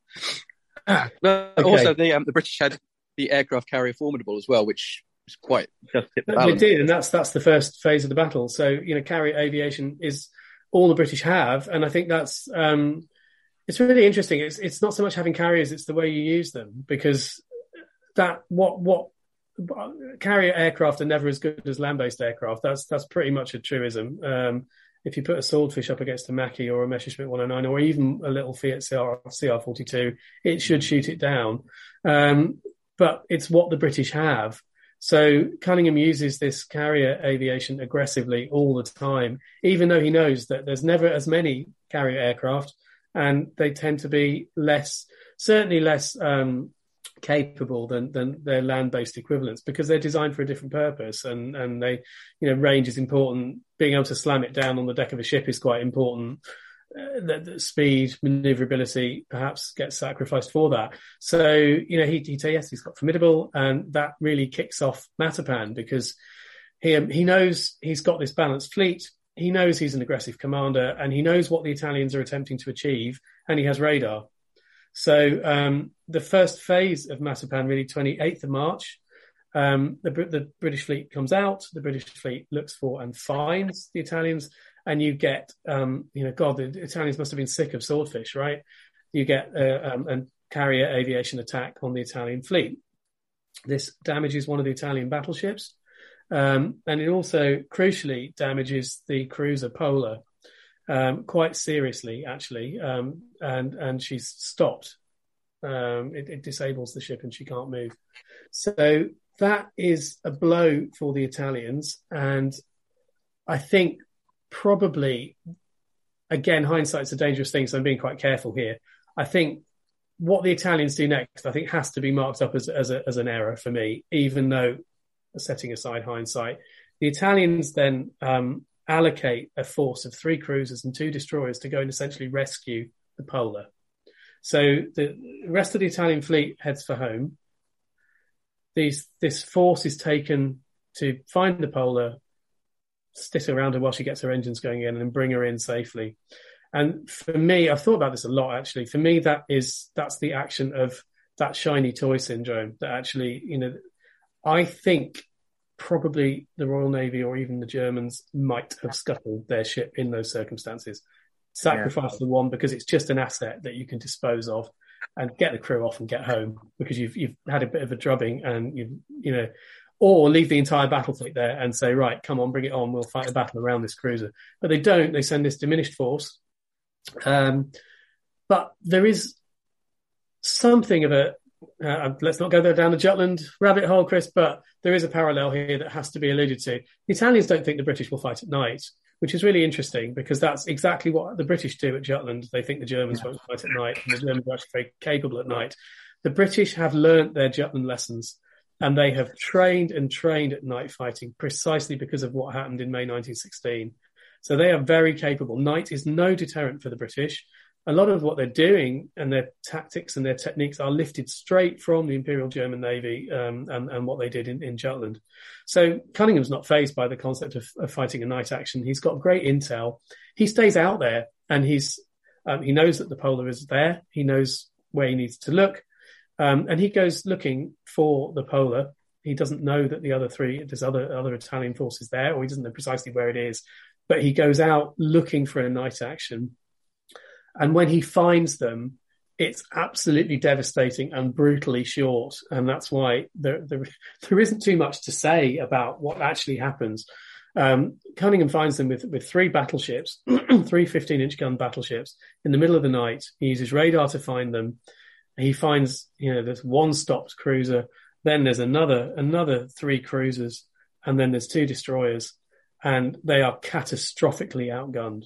but okay. Also, the um, the British had the aircraft carrier Formidable as well, which is quite just hit the balance. They did, and that's that's the first phase of the battle. So you know, carrier aviation is all the British have, and I think that's um, it's really interesting. It's it's not so much having carriers; it's the way you use them, because that what what carrier aircraft are never as good as land-based aircraft. That's that's pretty much a truism. Um, If you put a Swordfish up against a Macchi or a Messerschmitt one oh nine or even a little Fiat C R forty-two, it should shoot it down. Um, but it's what the British have. So Cunningham uses this carrier aviation aggressively all the time, even though he knows that there's never as many carrier aircraft and they tend to be less, certainly less um, capable than than their land-based equivalents, because they're designed for a different purpose, and and they, you know, range is important. Being able to slam it down on the deck of a ship is quite important. Uh, the, the speed, maneuverability perhaps gets sacrificed for that. So, you know, he he yes, he's got Formidable, and that really kicks off Matapan, because he he knows he's got this balanced fleet. He knows he's an aggressive commander, and he knows what the Italians are attempting to achieve, and he has radar. So um, the first phase of Matapan, really twenty-eighth of March, um, the, the British fleet comes out, the British fleet looks for and finds the Italians, and you get, um, you know, God, the Italians must have been sick of Swordfish, right? You get uh, um, a carrier aviation attack on the Italian fleet. This damages one of the Italian battleships, um, and it also crucially damages the cruiser Polar. Um, quite seriously, actually, um, and and she's stopped. Um, it, it disables the ship, and she can't move. So that is a blow for the Italians, and I think probably, again, hindsight's a dangerous thing, so I'm being quite careful here. I think what the Italians do next, I think, has to be marked up as as, a, as an error for me, even though, setting aside hindsight, the Italians then. Um, allocate a force of three cruisers and two destroyers to go and essentially rescue the Polar. So the rest of the Italian fleet heads for home. These, this force is taken to find the Polar, sit around her while she gets her engines going in, and then bring her in safely. And for me, I've thought about this a lot, actually. For me, that is, that's the action of that shiny toy syndrome that actually, you know, I think probably the Royal Navy or even the Germans might have scuttled their ship in those circumstances. Sacrifice yeah. the one because it's just an asset that you can dispose of and get the crew off and get home because you've you've had a bit of a drubbing and you you know, or leave the entire battle fleet there and say, right, come on, bring it on, we'll fight the battle around this cruiser. But they don't. They send this diminished force. Um, but there is something of a Uh, let's not go there down the Jutland rabbit hole, Chris, but there is a parallel here that has to be alluded to. The Italians don't think the British will fight at night, which is really interesting because that's exactly what the British do at Jutland. They think the Germans yeah. won't fight at night, and the Germans are actually very capable at night. The British have learnt their Jutland lessons, and they have trained and trained at night fighting precisely because of what happened in May nineteen sixteen. So they are very capable. Night is no deterrent for the British. A lot of what they're doing and their tactics and their techniques are lifted straight from the Imperial German Navy um, and, and what they did in, in Jutland. So Cunningham's not fazed by the concept of, of fighting a night action. He's got great intel. He stays out there and he's um, he knows that the Polar is there. He knows where he needs to look. Um, and he goes looking for the Polar. He doesn't know that the other three, there's other, other Italian forces there, or he doesn't know precisely where it is. But he goes out looking for a night action. And when he finds them, it's absolutely devastating and brutally short. And that's why there, there, there isn't too much to say about what actually happens. Um, Cunningham finds them with, with three battleships, three fifteen-inch gun battleships in the middle of the night. He uses radar to find them. He finds, you know, there's one stopped cruiser. Then there's another, another three cruisers. And then there's two destroyers. And they are catastrophically outgunned.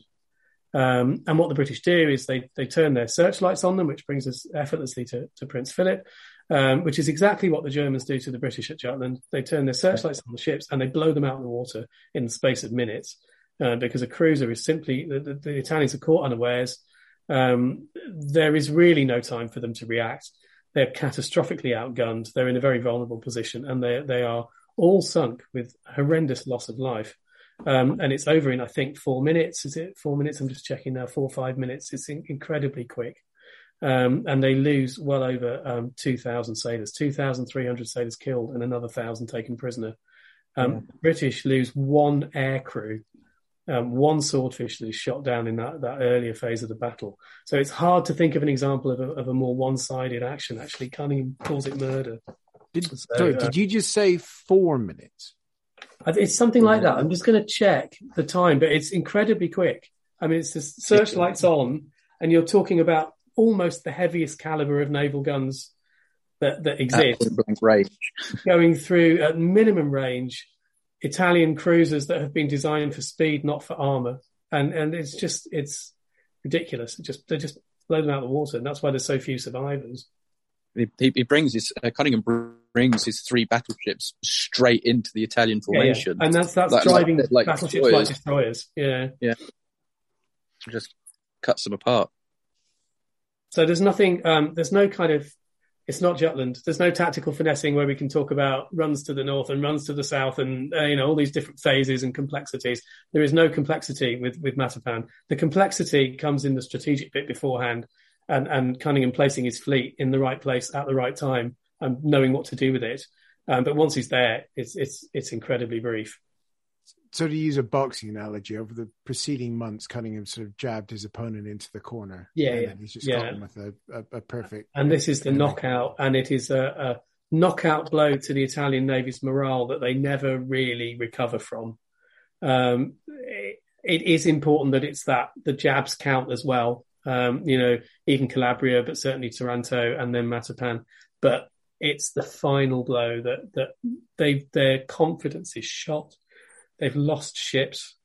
Um, and what the British do is they they turn their searchlights on them, which brings us effortlessly to, to Prince Philip, um, which is exactly what the Germans do to the British at Jutland. They turn their searchlights on the ships and they blow them out of the water in the space of minutes uh, because a cruiser is simply, the, the, the Italians are caught unawares. Um, there is really no time for them to react. They're catastrophically outgunned. They're in a very vulnerable position and they they are all sunk with horrendous loss of life. Um, and it's over in, I think, four minutes. Is it four minutes? I'm just checking now, four or five minutes. It's in- incredibly quick. Um, and they lose well over um, two thousand sailors, two thousand three hundred sailors killed and another one thousand taken prisoner. Um, yeah. British lose one air crew, um, one swordfish that is shot down in that, that earlier phase of the battle. So it's hard to think of an example of a, of a more one-sided action. Actually, Cunningham calls it murder. Did, so, sorry, uh, did you just say four minutes? It's something like that. I'm just going to check the time, but it's incredibly quick. I mean, it's the searchlights on, and you're talking about almost the heaviest caliber of naval guns that, that exist. Range. Going through, at minimum range, Italian cruisers that have been designed for speed, not for armour. And and it's just, it's ridiculous. It just They just blow them out of the water, and that's why there's so few survivors. He, he brings his uh, Cunningham brings his three battleships straight into the Italian formation, yeah, yeah. And that's that's like, driving like, like battleships destroyers. like destroyers. Yeah, yeah, just cuts them apart. So there's nothing. Um, there's no kind of. It's not Jutland. There's no tactical finessing where we can talk about runs to the north and runs to the south, and uh, you know all these different phases and complexities. There is no complexity with with Matapan. The complexity comes in the strategic bit beforehand. And, and Cunningham placing his fleet in the right place at the right time and knowing what to do with it. Um, but once he's there, it's it's it's incredibly brief. So to use a boxing analogy, over the preceding months, Cunningham sort of jabbed his opponent into the corner. Yeah, and yeah. He's just yeah. got him with a, a, a perfect... And this is the knockout, and it is a, a knockout blow to the Italian Navy's morale that they never really recover from. Um, it, it is important that it's that the jabs count as well. Um, you know, even Calabria, but certainly Taranto and then Matapan. But it's the final blow that, that they their confidence is shot. They've lost ships.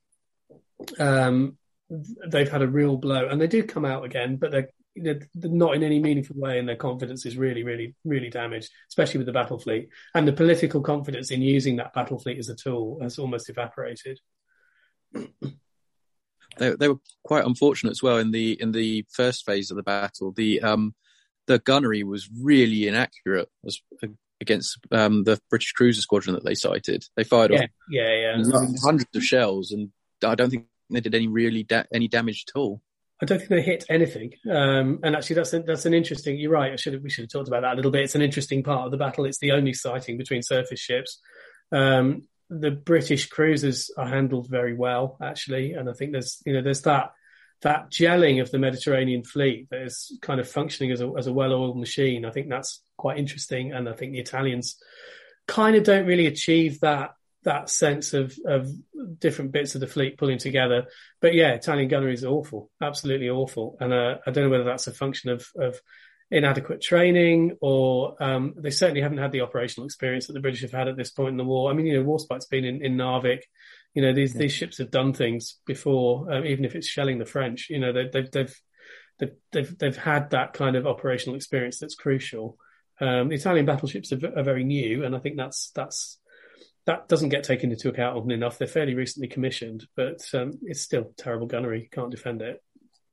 Um, they've had a real blow, and they do come out again, but they're, you know, they're not in any meaningful way, and their confidence is really, really, really damaged, especially with the battle fleet. And the political confidence in using that battle fleet as a tool has almost evaporated. they they were quite unfortunate as well in the in the first phase of the battle. The um the gunnery was really inaccurate as, against um, the British cruiser squadron that they sighted. They fired yeah, off yeah, yeah. hundreds of shells, and I don't think they did any really da- any damage at all. I don't think they hit anything. Um, and actually, that's a, that's an interesting. You're right. I should have, we should have talked about that a little bit. It's an interesting part of the battle. It's the only sighting between surface ships. Um, the British cruisers are handled very well, actually, and I think there's you know there's that that gelling of the Mediterranean fleet that is kind of functioning as a as a well-oiled machine. I think that's quite interesting, and I think the Italians kind of don't really achieve that that sense of of different bits of the fleet pulling together. But yeah, Italian gunnery is awful, absolutely awful, and uh, I don't know whether that's a function of of inadequate training or um, they certainly haven't had the operational experience that the British have had at this point in the war. I mean, you know, Warspite's been in, in Narvik. You know, these, yeah. these ships have done things before, um, even if it's shelling the French. You know, they, they've they've they've they've they've had that kind of operational experience that's crucial. Um, the Italian battleships are, are very new, and I think that's that's that doesn't get taken into account often enough. They're fairly recently commissioned, but um, it's still terrible gunnery. Can't defend it.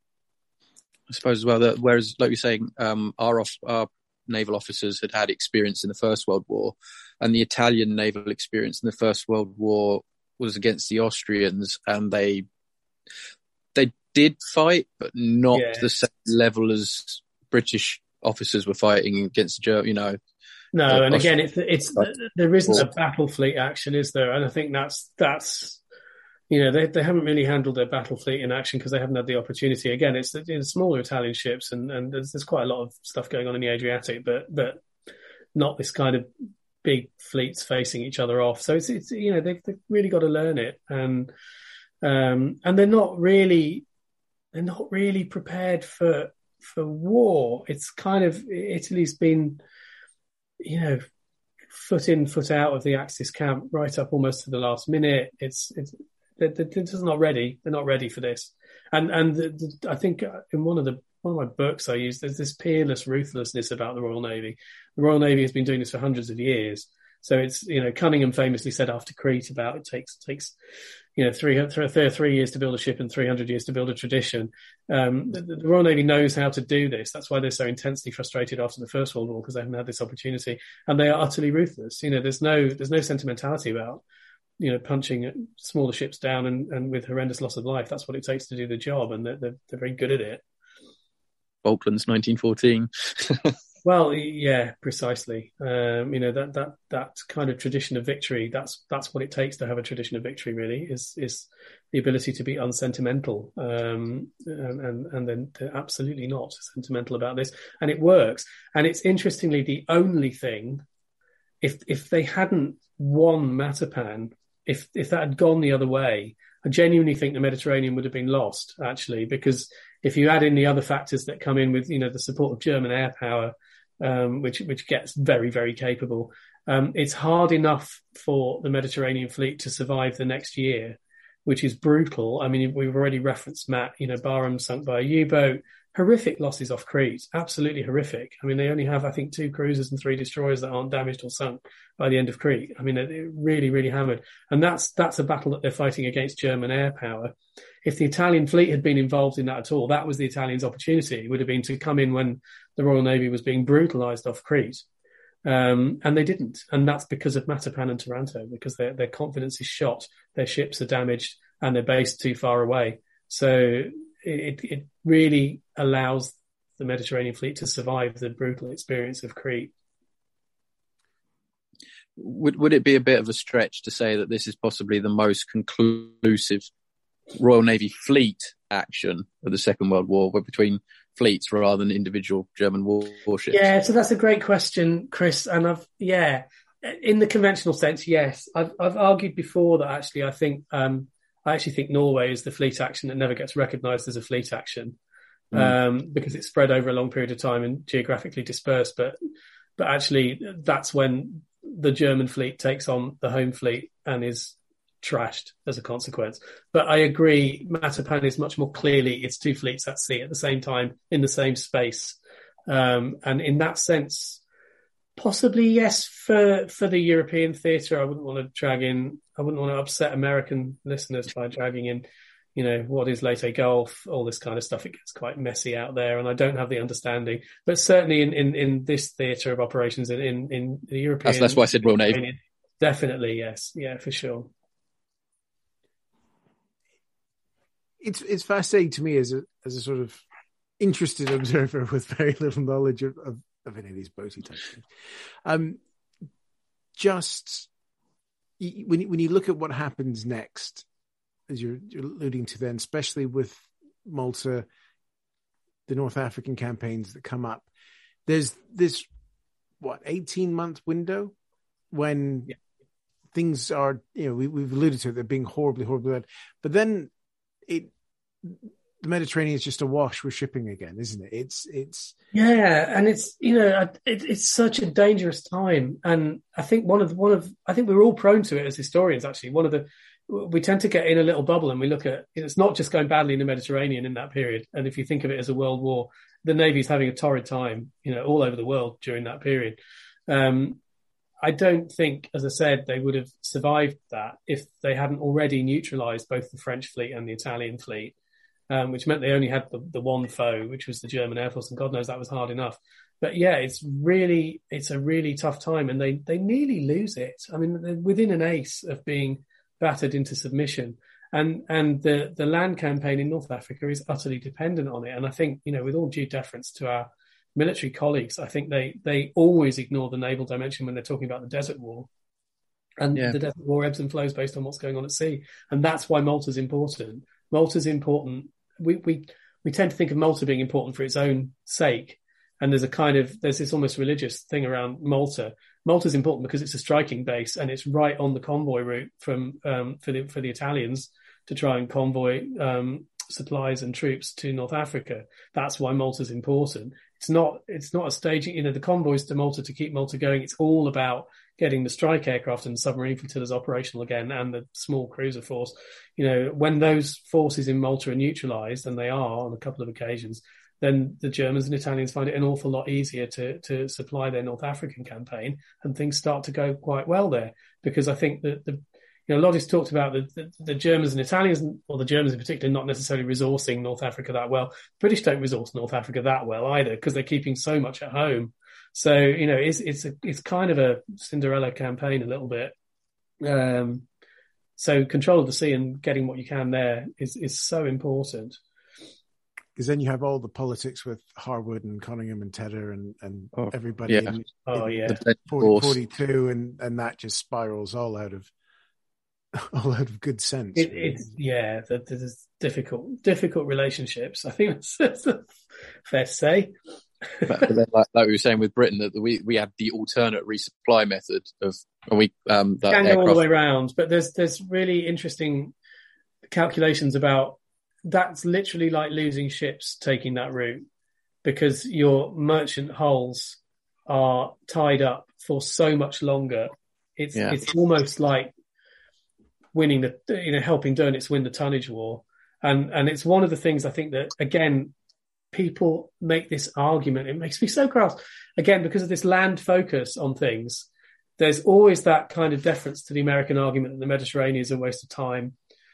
I suppose as well that whereas, like you're saying, um, our off, our naval officers had had experience in the First World War, and the Italian naval experience in the First World War was against the Austrians, and they they did fight, but not yeah. the same level as British officers were fighting against the German. You know, no, and again, it's it's there isn't a battle fleet action, is there? And I think that's that's. You know, they they haven't really handled their battle fleet in action because they haven't had the opportunity. Again, it's the, the smaller Italian ships, and, and there's, there's quite a lot of stuff going on in the Adriatic, but but not this kind of big fleets facing each other off. So it's it's you know they've, they've really got to learn it, and um and they're not really they're not really prepared for for war. It's kind of Italy's been you know foot in foot out of the Axis camp right up almost to the last minute. It's it's They're, they're just not ready. They're not ready for this. And and the, the, I think in one of the one of my books I use, there's this peerless ruthlessness about the Royal Navy. The Royal Navy has been doing this for hundreds of years. So it's you know Cunningham famously said after Crete about it takes takes you know three three, three years to build a ship and three hundred years to build a tradition. Um, the, the Royal Navy knows how to do this. That's why they're so intensely frustrated after the First World War because they haven't had this opportunity, and they are utterly ruthless. You know, there's no there's no sentimentality about. You know, punching smaller ships down and, and with horrendous loss of life. That's what it takes to do the job, and they're, they're, they're very good at it. Falklands, nineteen fourteen. Well, yeah, precisely. Um, you know, that that that kind of tradition of victory, that's that's what it takes to have a tradition of victory, really, is is the ability to be unsentimental. Um, and, and, and then they're absolutely not sentimental about this. And it works. And it's interestingly the only thing, if if they hadn't won Matapan, If if that had gone the other way, I genuinely think the Mediterranean would have been lost, actually, because if you add in the other factors that come in with, you know, the support of German air power, um, which which gets very, very capable, um, it's hard enough for the Mediterranean fleet to survive the next year, which is brutal. I mean, we've already referenced, Matt, you know, Barham sunk by a U-boat, horrific losses off Crete, absolutely horrific. I mean, they only have, I think, two cruisers and three destroyers that aren't damaged or sunk by the end of Crete. I mean, they're really, really hammered. And that's that's a battle that they're fighting against German air power. If the Italian fleet had been involved in that at all, that was the Italians' opportunity. It would have been to come in when the Royal Navy was being brutalised off Crete. Um, and they didn't. And that's because of Matapan and Taranto, because their, their confidence is shot, their ships are damaged, and they're based too far away. So it, it really allows the Mediterranean fleet to survive the brutal experience of Crete. Would would it be a bit of a stretch to say that this is possibly the most conclusive Royal Navy fleet action of the Second World War, between fleets rather than individual German war, warships? Yeah, so that's a great question, Chris. And I've yeah, in the conventional sense, yes. I've I've argued before that actually I think um, I actually think Norway is the fleet action that never gets recognised as a fleet action. Mm. Um, because it's spread over a long period of time and geographically dispersed, but but actually that's when the German fleet takes on the home fleet and is trashed as a consequence. But I agree, Matapan is much more clearly it's two fleets at sea at the same time in the same space, um, and in that sense, possibly yes for for the European theatre. I wouldn't want to drag in, I wouldn't want to upset American listeners by dragging in, you know, what is Leyte Gulf, all this kind of stuff. It gets quite messy out there, and I don't have the understanding. But certainly in, in, in this theatre of operations in, in, in the European... That's, that's why I said Royal Navy. Definitely, yes. Yeah, for sure. It's it's fascinating to me as a as a sort of interested observer with very little knowledge of, of, of any of these boaty type things. Um, just when you, when you look at what happens next, as you're, you're alluding to then, especially with Malta, the North African campaigns that come up, there's this, what, eighteen month window when yeah. things are, you know, we, we've alluded to it, they're being horribly, horribly bad. But then it, the Mediterranean is just awash with shipping again, isn't it? It's, it's, yeah. And it's, you know, it, it's such a dangerous time. And I think one of, one of, I think we're all prone to it as historians, actually. One of the, we tend to get in a little bubble and we look at, you know, it's not just going badly in the Mediterranean in that period. And if you think of it as a world war, the Navy's having a torrid time, you know, all over the world during that period. Um, I don't think, as I said, they would have survived that if they hadn't already neutralised both the French fleet and the Italian fleet, um, which meant they only had the, the one foe, which was the German Air Force, and God knows that was hard enough. But yeah, it's really, it's a really tough time, and they, they nearly lose it. I mean, they're within an ace of being battered into submission. And and the, the land campaign in North Africa is utterly dependent on it. And I think, you know, with all due deference to our military colleagues, I think they, they always ignore the naval dimension when they're talking about the desert war. And yeah. the desert war ebbs and flows based on what's going on at sea. And that's why Malta's important. Malta's important. We, we, we tend to think of Malta being important for its own sake. And there's a kind of, there's this almost religious thing around Malta. Malta's important because it's a striking base and it's right on the convoy route from, um, for the, for the Italians to try and convoy, um, supplies and troops to North Africa. That's why Malta's important. It's not, it's not a staging, you know, the convoys to Malta to keep Malta going. It's all about getting the strike aircraft and submarine flotillas operational again and the small cruiser force. You know, when those forces in Malta are neutralised, and they are on a couple of occasions, then the Germans and Italians find it an awful lot easier to, to supply their North African campaign, and things start to go quite well there. Because I think that the, you know, Lottis talked about the, the, the Germans and Italians, or the Germans in particular, not necessarily resourcing North Africa that well. British don't resource North Africa that well either, because they're keeping so much at home. So, you know, it's it's a, it's kind of a Cinderella campaign a little bit. Um, so control of the sea and getting what you can there is is so important. Because then you have all the politics with Harwood and Conyngham and Tedder and, and oh, everybody yeah. in, oh, in yeah. forty, forty-two, and, and that just spirals all out of all out of good sense. It, it's yeah, there's difficult difficult relationships. I think that's fair to say. but, but then, like, like we were saying with Britain, that we we have the alternate resupply method of when we um that can go aircraft... all the way around. But there's there's really interesting calculations about that's literally like losing ships taking that route, because your merchant hulls are tied up for so much longer. It's yeah. it's almost like winning the, you know, helping Dönitz win the tonnage war. And, and it's one of the things I think that, again, people make this argument. It makes me so cross. Again, because of this land focus on things, there's always that kind of deference to the American argument that the Mediterranean is a waste of time.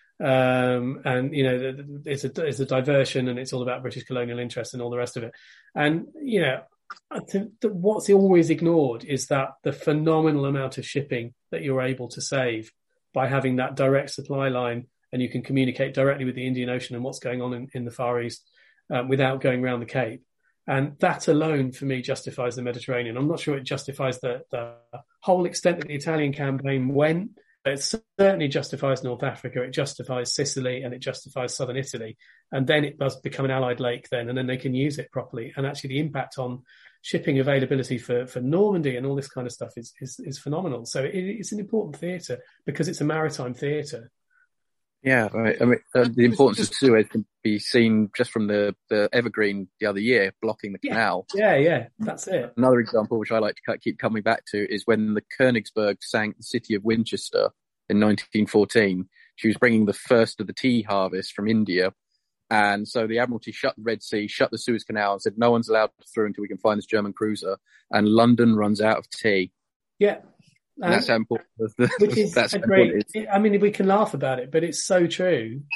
Um, and, you know, it's a, it's a diversion, and it's all about British colonial interests and all the rest of it. And, you know, I think that what's always ignored is that the phenomenal amount of shipping that you're able to save by having that direct supply line, and you can communicate directly with the Indian Ocean and what's going on in, in the Far East um, without going around the Cape. And that alone, for me, justifies the Mediterranean. I'm not sure it justifies the, the whole extent that the Italian campaign went, but it certainly justifies North Africa, it justifies Sicily, and it justifies southern Italy. And then it does become an allied lake then, and then they can use it properly. And actually the impact on shipping availability for, for Normandy and all this kind of stuff is is, is phenomenal. So it, it's an important theatre because it's a maritime theatre. Yeah, right. I mean, uh, the importance of Suez can be seen just from the, the Evergreen the other year blocking the yeah. canal. Yeah, yeah, that's it. Another example, which I like to keep coming back to, is when the Königsberg sank the city of Winchester in nineteen fourteen. She was bringing the first of the tea harvest from India. And so the Admiralty shut the Red Sea, shut the Suez Canal, and said no one's allowed through until we can find this German cruiser. And London runs out of tea. Yeah. And that's how important the, which is that's a great, I mean, we can laugh about it, but it's so true.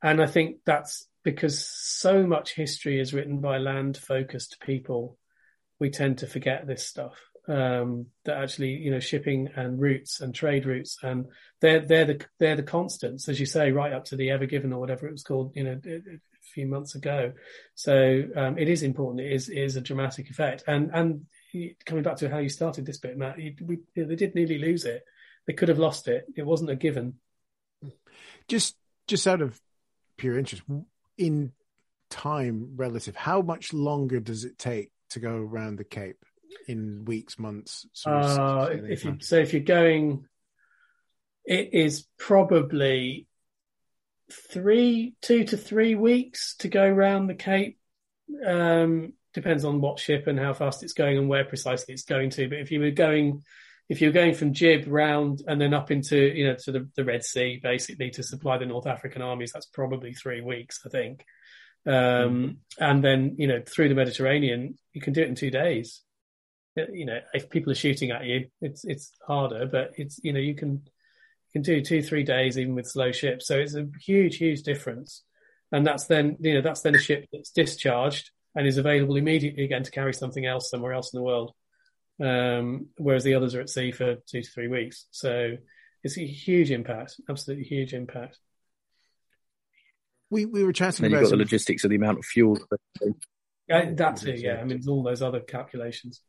And I think that's because so much history is written by land-focused people, we tend to forget this stuff. Um, that actually, you know, shipping and routes and trade routes, and they're they're the they're the constants, as you say, right up to the Ever Given or whatever it was called, you know, a, a few months ago. So um, it is important. It is it is a dramatic effect. And and coming back to how you started this bit, Matt, you, we, you know, they did nearly lose it. They could have lost it. It wasn't a given. Just just out of pure interest, in time relative, how much longer does it take to go around the Cape? In weeks, months? Sort of uh, if you so, if you're going, it is probably three, two to three weeks to go around the Cape. Um, depends on what ship and how fast it's going and where precisely it's going to. But if you were going, if you were going from Gib round and then up into, you know, to the, the Red Sea, basically to supply the North African armies, that's probably three weeks, I think. Um, mm. And then, you know, through the Mediterranean, you can do it in two days. You know, if people are shooting at you, it's it's harder, but it's, you know, you can you can do two, three days even with slow ships. So it's a huge, huge difference. And that's then, you know, that's then a ship that's discharged and is available immediately again to carry something else somewhere else in the world. Um, whereas the others are at sea for two to three weeks. So it's a huge impact, absolutely huge impact. We we were chatting and then about you've got some... the logistics of the amount of fuel. Yeah, that too, yeah. I mean, there's all those other calculations.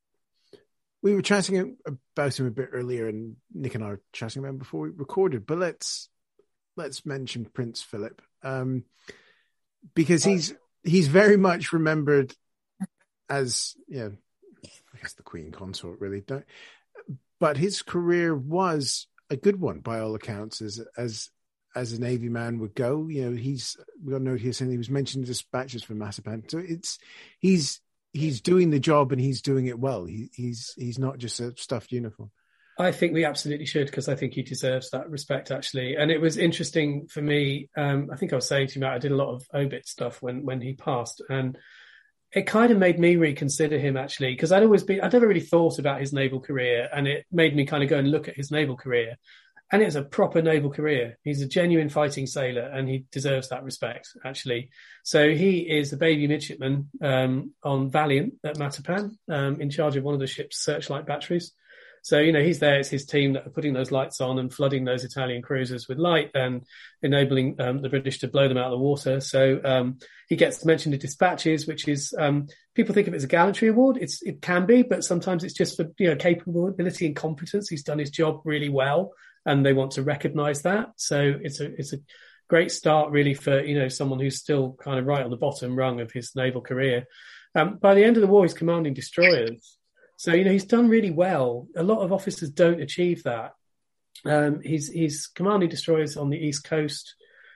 We were chatting about him a bit earlier, and Nick and I were chatting about him before we recorded. But let's let's mention Prince Philip, um, because he's he's very much remembered as, you know, I guess the Queen Consort, really. Don't, but his career was a good one by all accounts, as as as a Navy man would go. You know, he's we got a note here saying he was mentioned in dispatches for Matapan. So it's he's. He's doing the job and he's doing it well. He, he's he's not just a stuffed uniform. I think we absolutely should, because I think he deserves that respect, actually. And it was interesting for me. Um, I think I was saying to you, Matt, I did a lot of obit stuff when when he passed, and it kind of made me reconsider him, actually, because I'd always been I'd never really thought about his naval career, and it made me kind of go and look at his naval career. And it's a proper naval career. He's a genuine fighting sailor, and he deserves that respect, actually. So he is a baby midshipman um, on Valiant at Matapan, um, in charge of one of the ship's searchlight batteries. So, you know, he's there. It's his team that are putting those lights on and flooding those Italian cruisers with light and enabling um, the British to blow them out of the water. So um, he gets mentioned in dispatches, which is, um, people think of it as a gallantry award. It's It can be, but sometimes it's just for, you know, capability and competence. He's done his job really well, and they want to recognise that. So it's a it's a great start, really, for, you know, someone who's still kind of right on the bottom rung of his naval career. Um, by the end of the war, he's commanding destroyers. So, you know, he's done really well. A lot of officers don't achieve that. Um, he's he's commanding destroyers on the East Coast.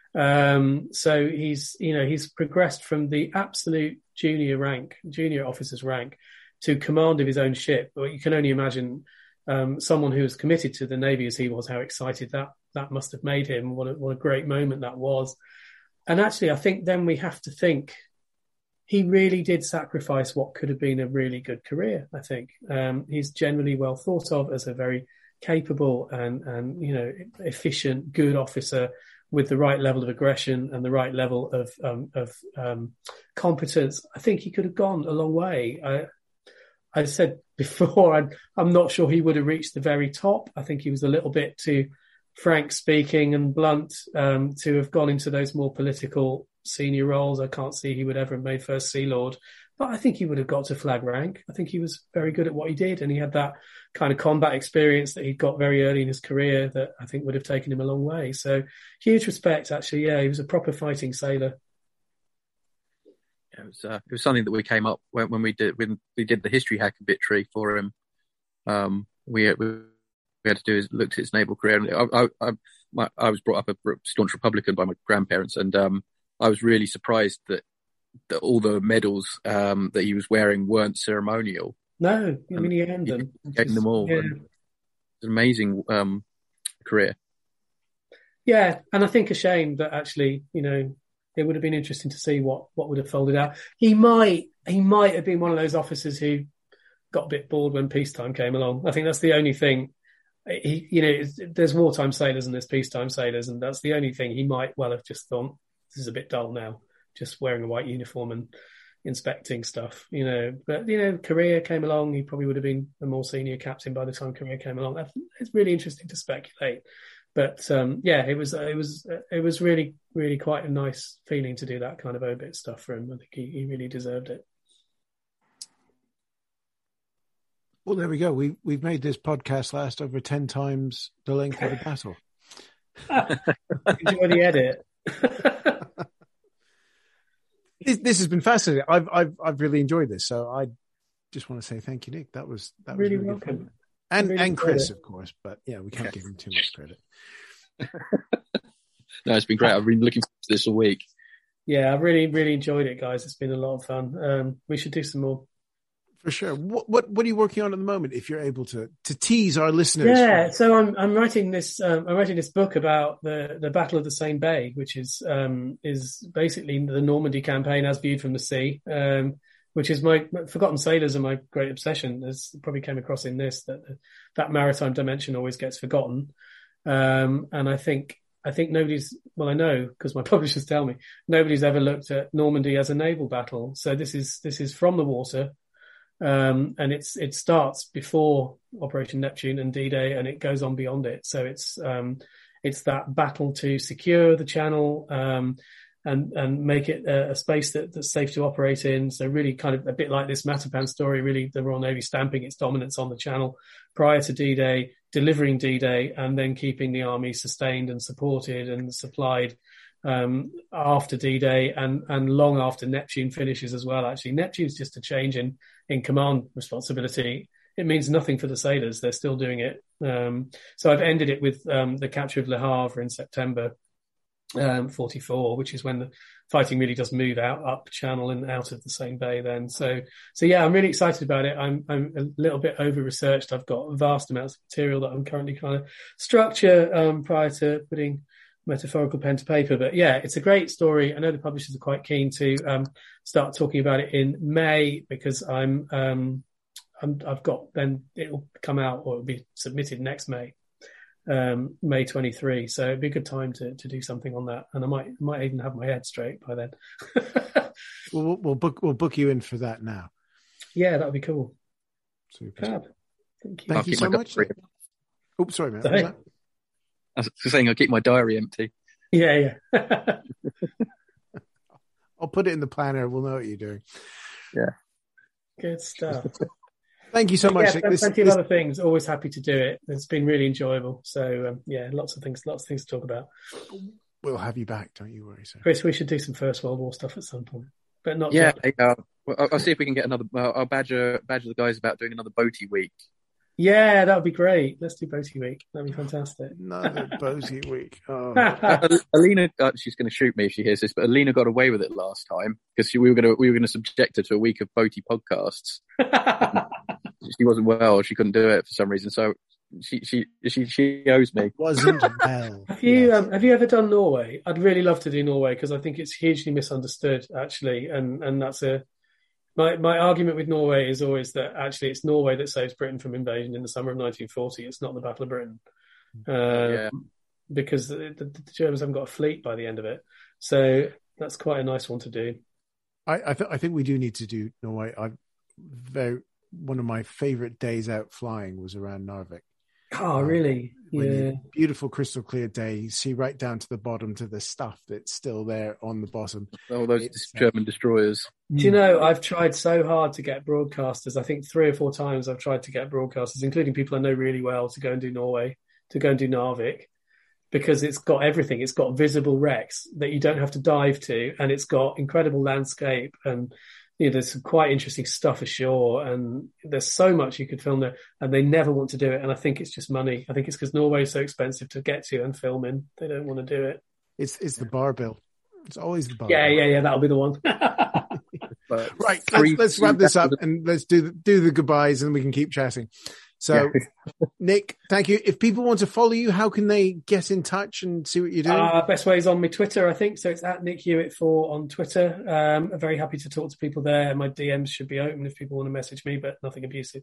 Um, so he's, you know, he's progressed from the absolute junior rank, junior officer's rank, to command of his own ship. Well, you can only imagine um, someone who was committed to the Navy as he was, how excited that that must have made him. What a, what a great moment that was. And actually, I think then we have to think, he really did sacrifice what could have been a really good career, I think. Um, he's generally well thought of as a very capable and, and, you know, efficient, good officer with the right level of aggression and the right level of, um, of um, competence. I think he could have gone a long way. I, I said before, I'm, I'm not sure he would have reached the very top. I think he was a little bit too frank speaking and blunt um, to have gone into those more political senior roles. I can't see he would ever have made First Sea Lord, but I think he would have got to flag rank. I think he was very good at what he did, and he had that kind of combat experience that he got very early in his career that I think would have taken him a long way. So huge respect, actually. Yeah, he was a proper fighting sailor. Yeah, it was uh, it was something that we came up when, when we did when we did the history hack obituary for him. Um, we, we we had to do is looked at his naval career. And I I, I, my, I was brought up a staunch Republican by my grandparents, and um, I was really surprised that, that all the medals um, that he was wearing weren't ceremonial. No, I mean, he earned them. Getting them all. Yeah. It's an amazing um, career. Yeah, and I think a shame that actually, you know, it would have been interesting to see what, what would have folded out. He might he might have been one of those officers who got a bit bored when peacetime came along. I think that's the only thing. He, you know, there's wartime sailors and there's peacetime sailors, and that's the only thing he might well have just thought, this is a bit dull now, just wearing a white uniform and inspecting stuff, you know. But, you know, Korea came along. He probably would have been a more senior captain by the time Korea came along. It's really interesting to speculate. But, um, yeah, it was it was, it was really, really quite a nice feeling to do that kind of obit stuff for him. I think he, he really deserved it. Well, there we go. We, we've made this podcast last over ten times the length of the battle. Enjoy the edit. this, this has been fascinating. I've, I've, I've really enjoyed this. So I just want to say thank you, Nick. That was, that was really, really welcome. fun. And, really and Chris, it. of course, but yeah, we can't give him too much credit. No, it's been great. I've been looking forward to this all week. Yeah, I really, really enjoyed it, guys. It's been a lot of fun. Um, we should do some more. For sure. What, what what are you working on at the moment? If you're able to to tease our listeners. Yeah, so I'm I'm writing this um, I'm writing this book about the, the Battle of the Seine Bay, which is um, is basically the Normandy campaign as viewed from the sea. Um, which is my Forgotten Sailors are my great obsession. As probably came across in this, that that maritime dimension always gets forgotten. Um, and I think, I think nobody's, well, I know because my publishers tell me, nobody's ever looked at Normandy as a naval battle. So this is, this is from the water. Um, and it's, it starts before Operation Neptune and D-Day and it goes on beyond it. So it's, um, it's that battle to secure the channel, um, and, and make it a, a space that, that's safe to operate in. So really kind of a bit like this Matapan story, really the Royal Navy stamping its dominance on the channel prior to D-Day, delivering D-Day, and then keeping the army sustained and supported and supplied um, after D-Day and, and long after Neptune finishes as well. Actually, Neptune's just a change in, in command responsibility. It means nothing for the sailors. They're still doing it. Um, so I've ended it with um, the capture of Le Havre in September Um, forty-four, which is when the fighting really does move out up channel and out of the Seine Bay then. So, so yeah, I'm really excited about it. I'm, I'm a little bit over researched. I've got vast amounts of material that I'm currently trying to structure, um, prior to putting metaphorical pen to paper. But yeah, it's a great story. I know the publishers are quite keen to, um, start talking about it in May because I'm, um, I'm, I've got, then it'll come out or it'll be submitted next May. Um, May twenty-third. So it'd be a good time to, to do something on that. And I might, might even have my head straight by then. we'll, we'll book, we'll book you in for that now. Yeah, that'd be cool. Super. Fab. Thank you. Thank I'll you keep so my much. diary- Oops, sorry, man. Sorry? Was that- I was saying I'll keep my diary empty. Yeah, yeah. I'll put it in the planner. We'll know what you're doing. Yeah. Good stuff. Thank you so much. Yeah, This- plenty this- of other things. Always happy to do it. It's been really enjoyable. So um, yeah, lots of things, lots of things to talk about. We'll have you back. Don't you worry, sir. Chris, we should do some First World War stuff at some point, but not Yeah, yet. uh, well, I'll, I'll see if we can get another. Uh, I'll badger badger the guys about doing another boaty week. Yeah, that would be great. Let's do Boaty Week. That'd be fantastic. Another boaty week. Oh. Uh, Alina, uh, she's going to shoot me if she hears this, but Alina got away with it last time because we were going to we were going to subject her to a week of boaty podcasts. She wasn't well; she couldn't do it for some reason. So she she she she owes me. Wasn't well. Have you Yes. um, have you ever done Norway? I'd really love to do Norway because I think it's hugely misunderstood actually, and and that's a my my argument with Norway is always that actually it's Norway that saves Britain from invasion in the summer of nineteen forty. It's not the Battle of Britain, uh, Yeah. because the, the, the Germans haven't got a fleet by the end of it. So that's quite a nice one to do. I I, th- I think we do need to do Norway. I very one of my favorite days out flying was around Narvik. Oh, really? When Yeah. you- beautiful crystal clear day. You see right down to the bottom to the stuff that's still there on the bottom. All those It's, uh, German destroyers. Do you know, I've tried so hard to get broadcasters. I think three or four times I've tried to get broadcasters, including people I know really well, to go and do Norway, to go and do Narvik, because it's got everything. It's got visible wrecks that you don't have to dive to, and it's got incredible landscape, and you know, there's some quite interesting stuff ashore, and there's so much you could film there, and they never want to do it. And I think it's just money. I think it's because Norway is so expensive to get to and film in. They don't want to do it. It's it's the bar bill. It's always the bar Yeah, bill. yeah, yeah. That'll be the one. But Right, three- let's, let's wrap this up three- and let's do the, do the goodbyes and we can keep chatting. So, Nick, thank you. If people want to follow you, how can they get in touch and see what you're doing? Uh, best way is on my Twitter, I think. So it's at Nick Hewitt four on Twitter. Um, I'm very happy to talk to people there. My D Ms should be open if people want to message me, but nothing abusive.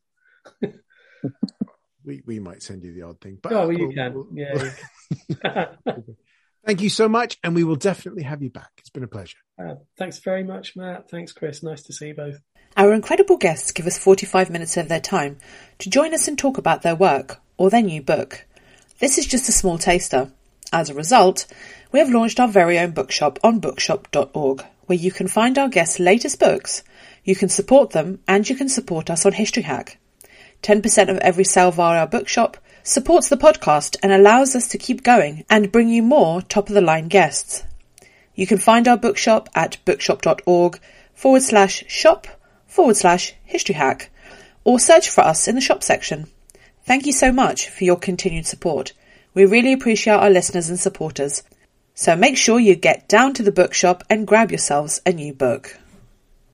we we might send you the odd thing. But Oh, well, you we'll- can. we'll- Yeah. You can. Thank you so much, and we will definitely have you back. It's been a pleasure. Uh, thanks very much, Matt. Thanks, Chris. Nice to see you both. Our incredible guests give us forty-five minutes of their time to join us and talk about their work or their new book. This is just a small taster. As a result, we have launched our very own bookshop on bookshop dot org, where you can find our guests' latest books, you can support them, and you can support us on History Hack. ten percent of every sale via our bookshop supports the podcast and allows us to keep going and bring you more top-of-the-line guests. You can find our bookshop at bookshop dot org forward slash shop forward slash history hack, or search for us in the shop section. Thank you so much for your continued support. We really appreciate our listeners and supporters. So make sure you get down to the bookshop and grab yourselves a new book.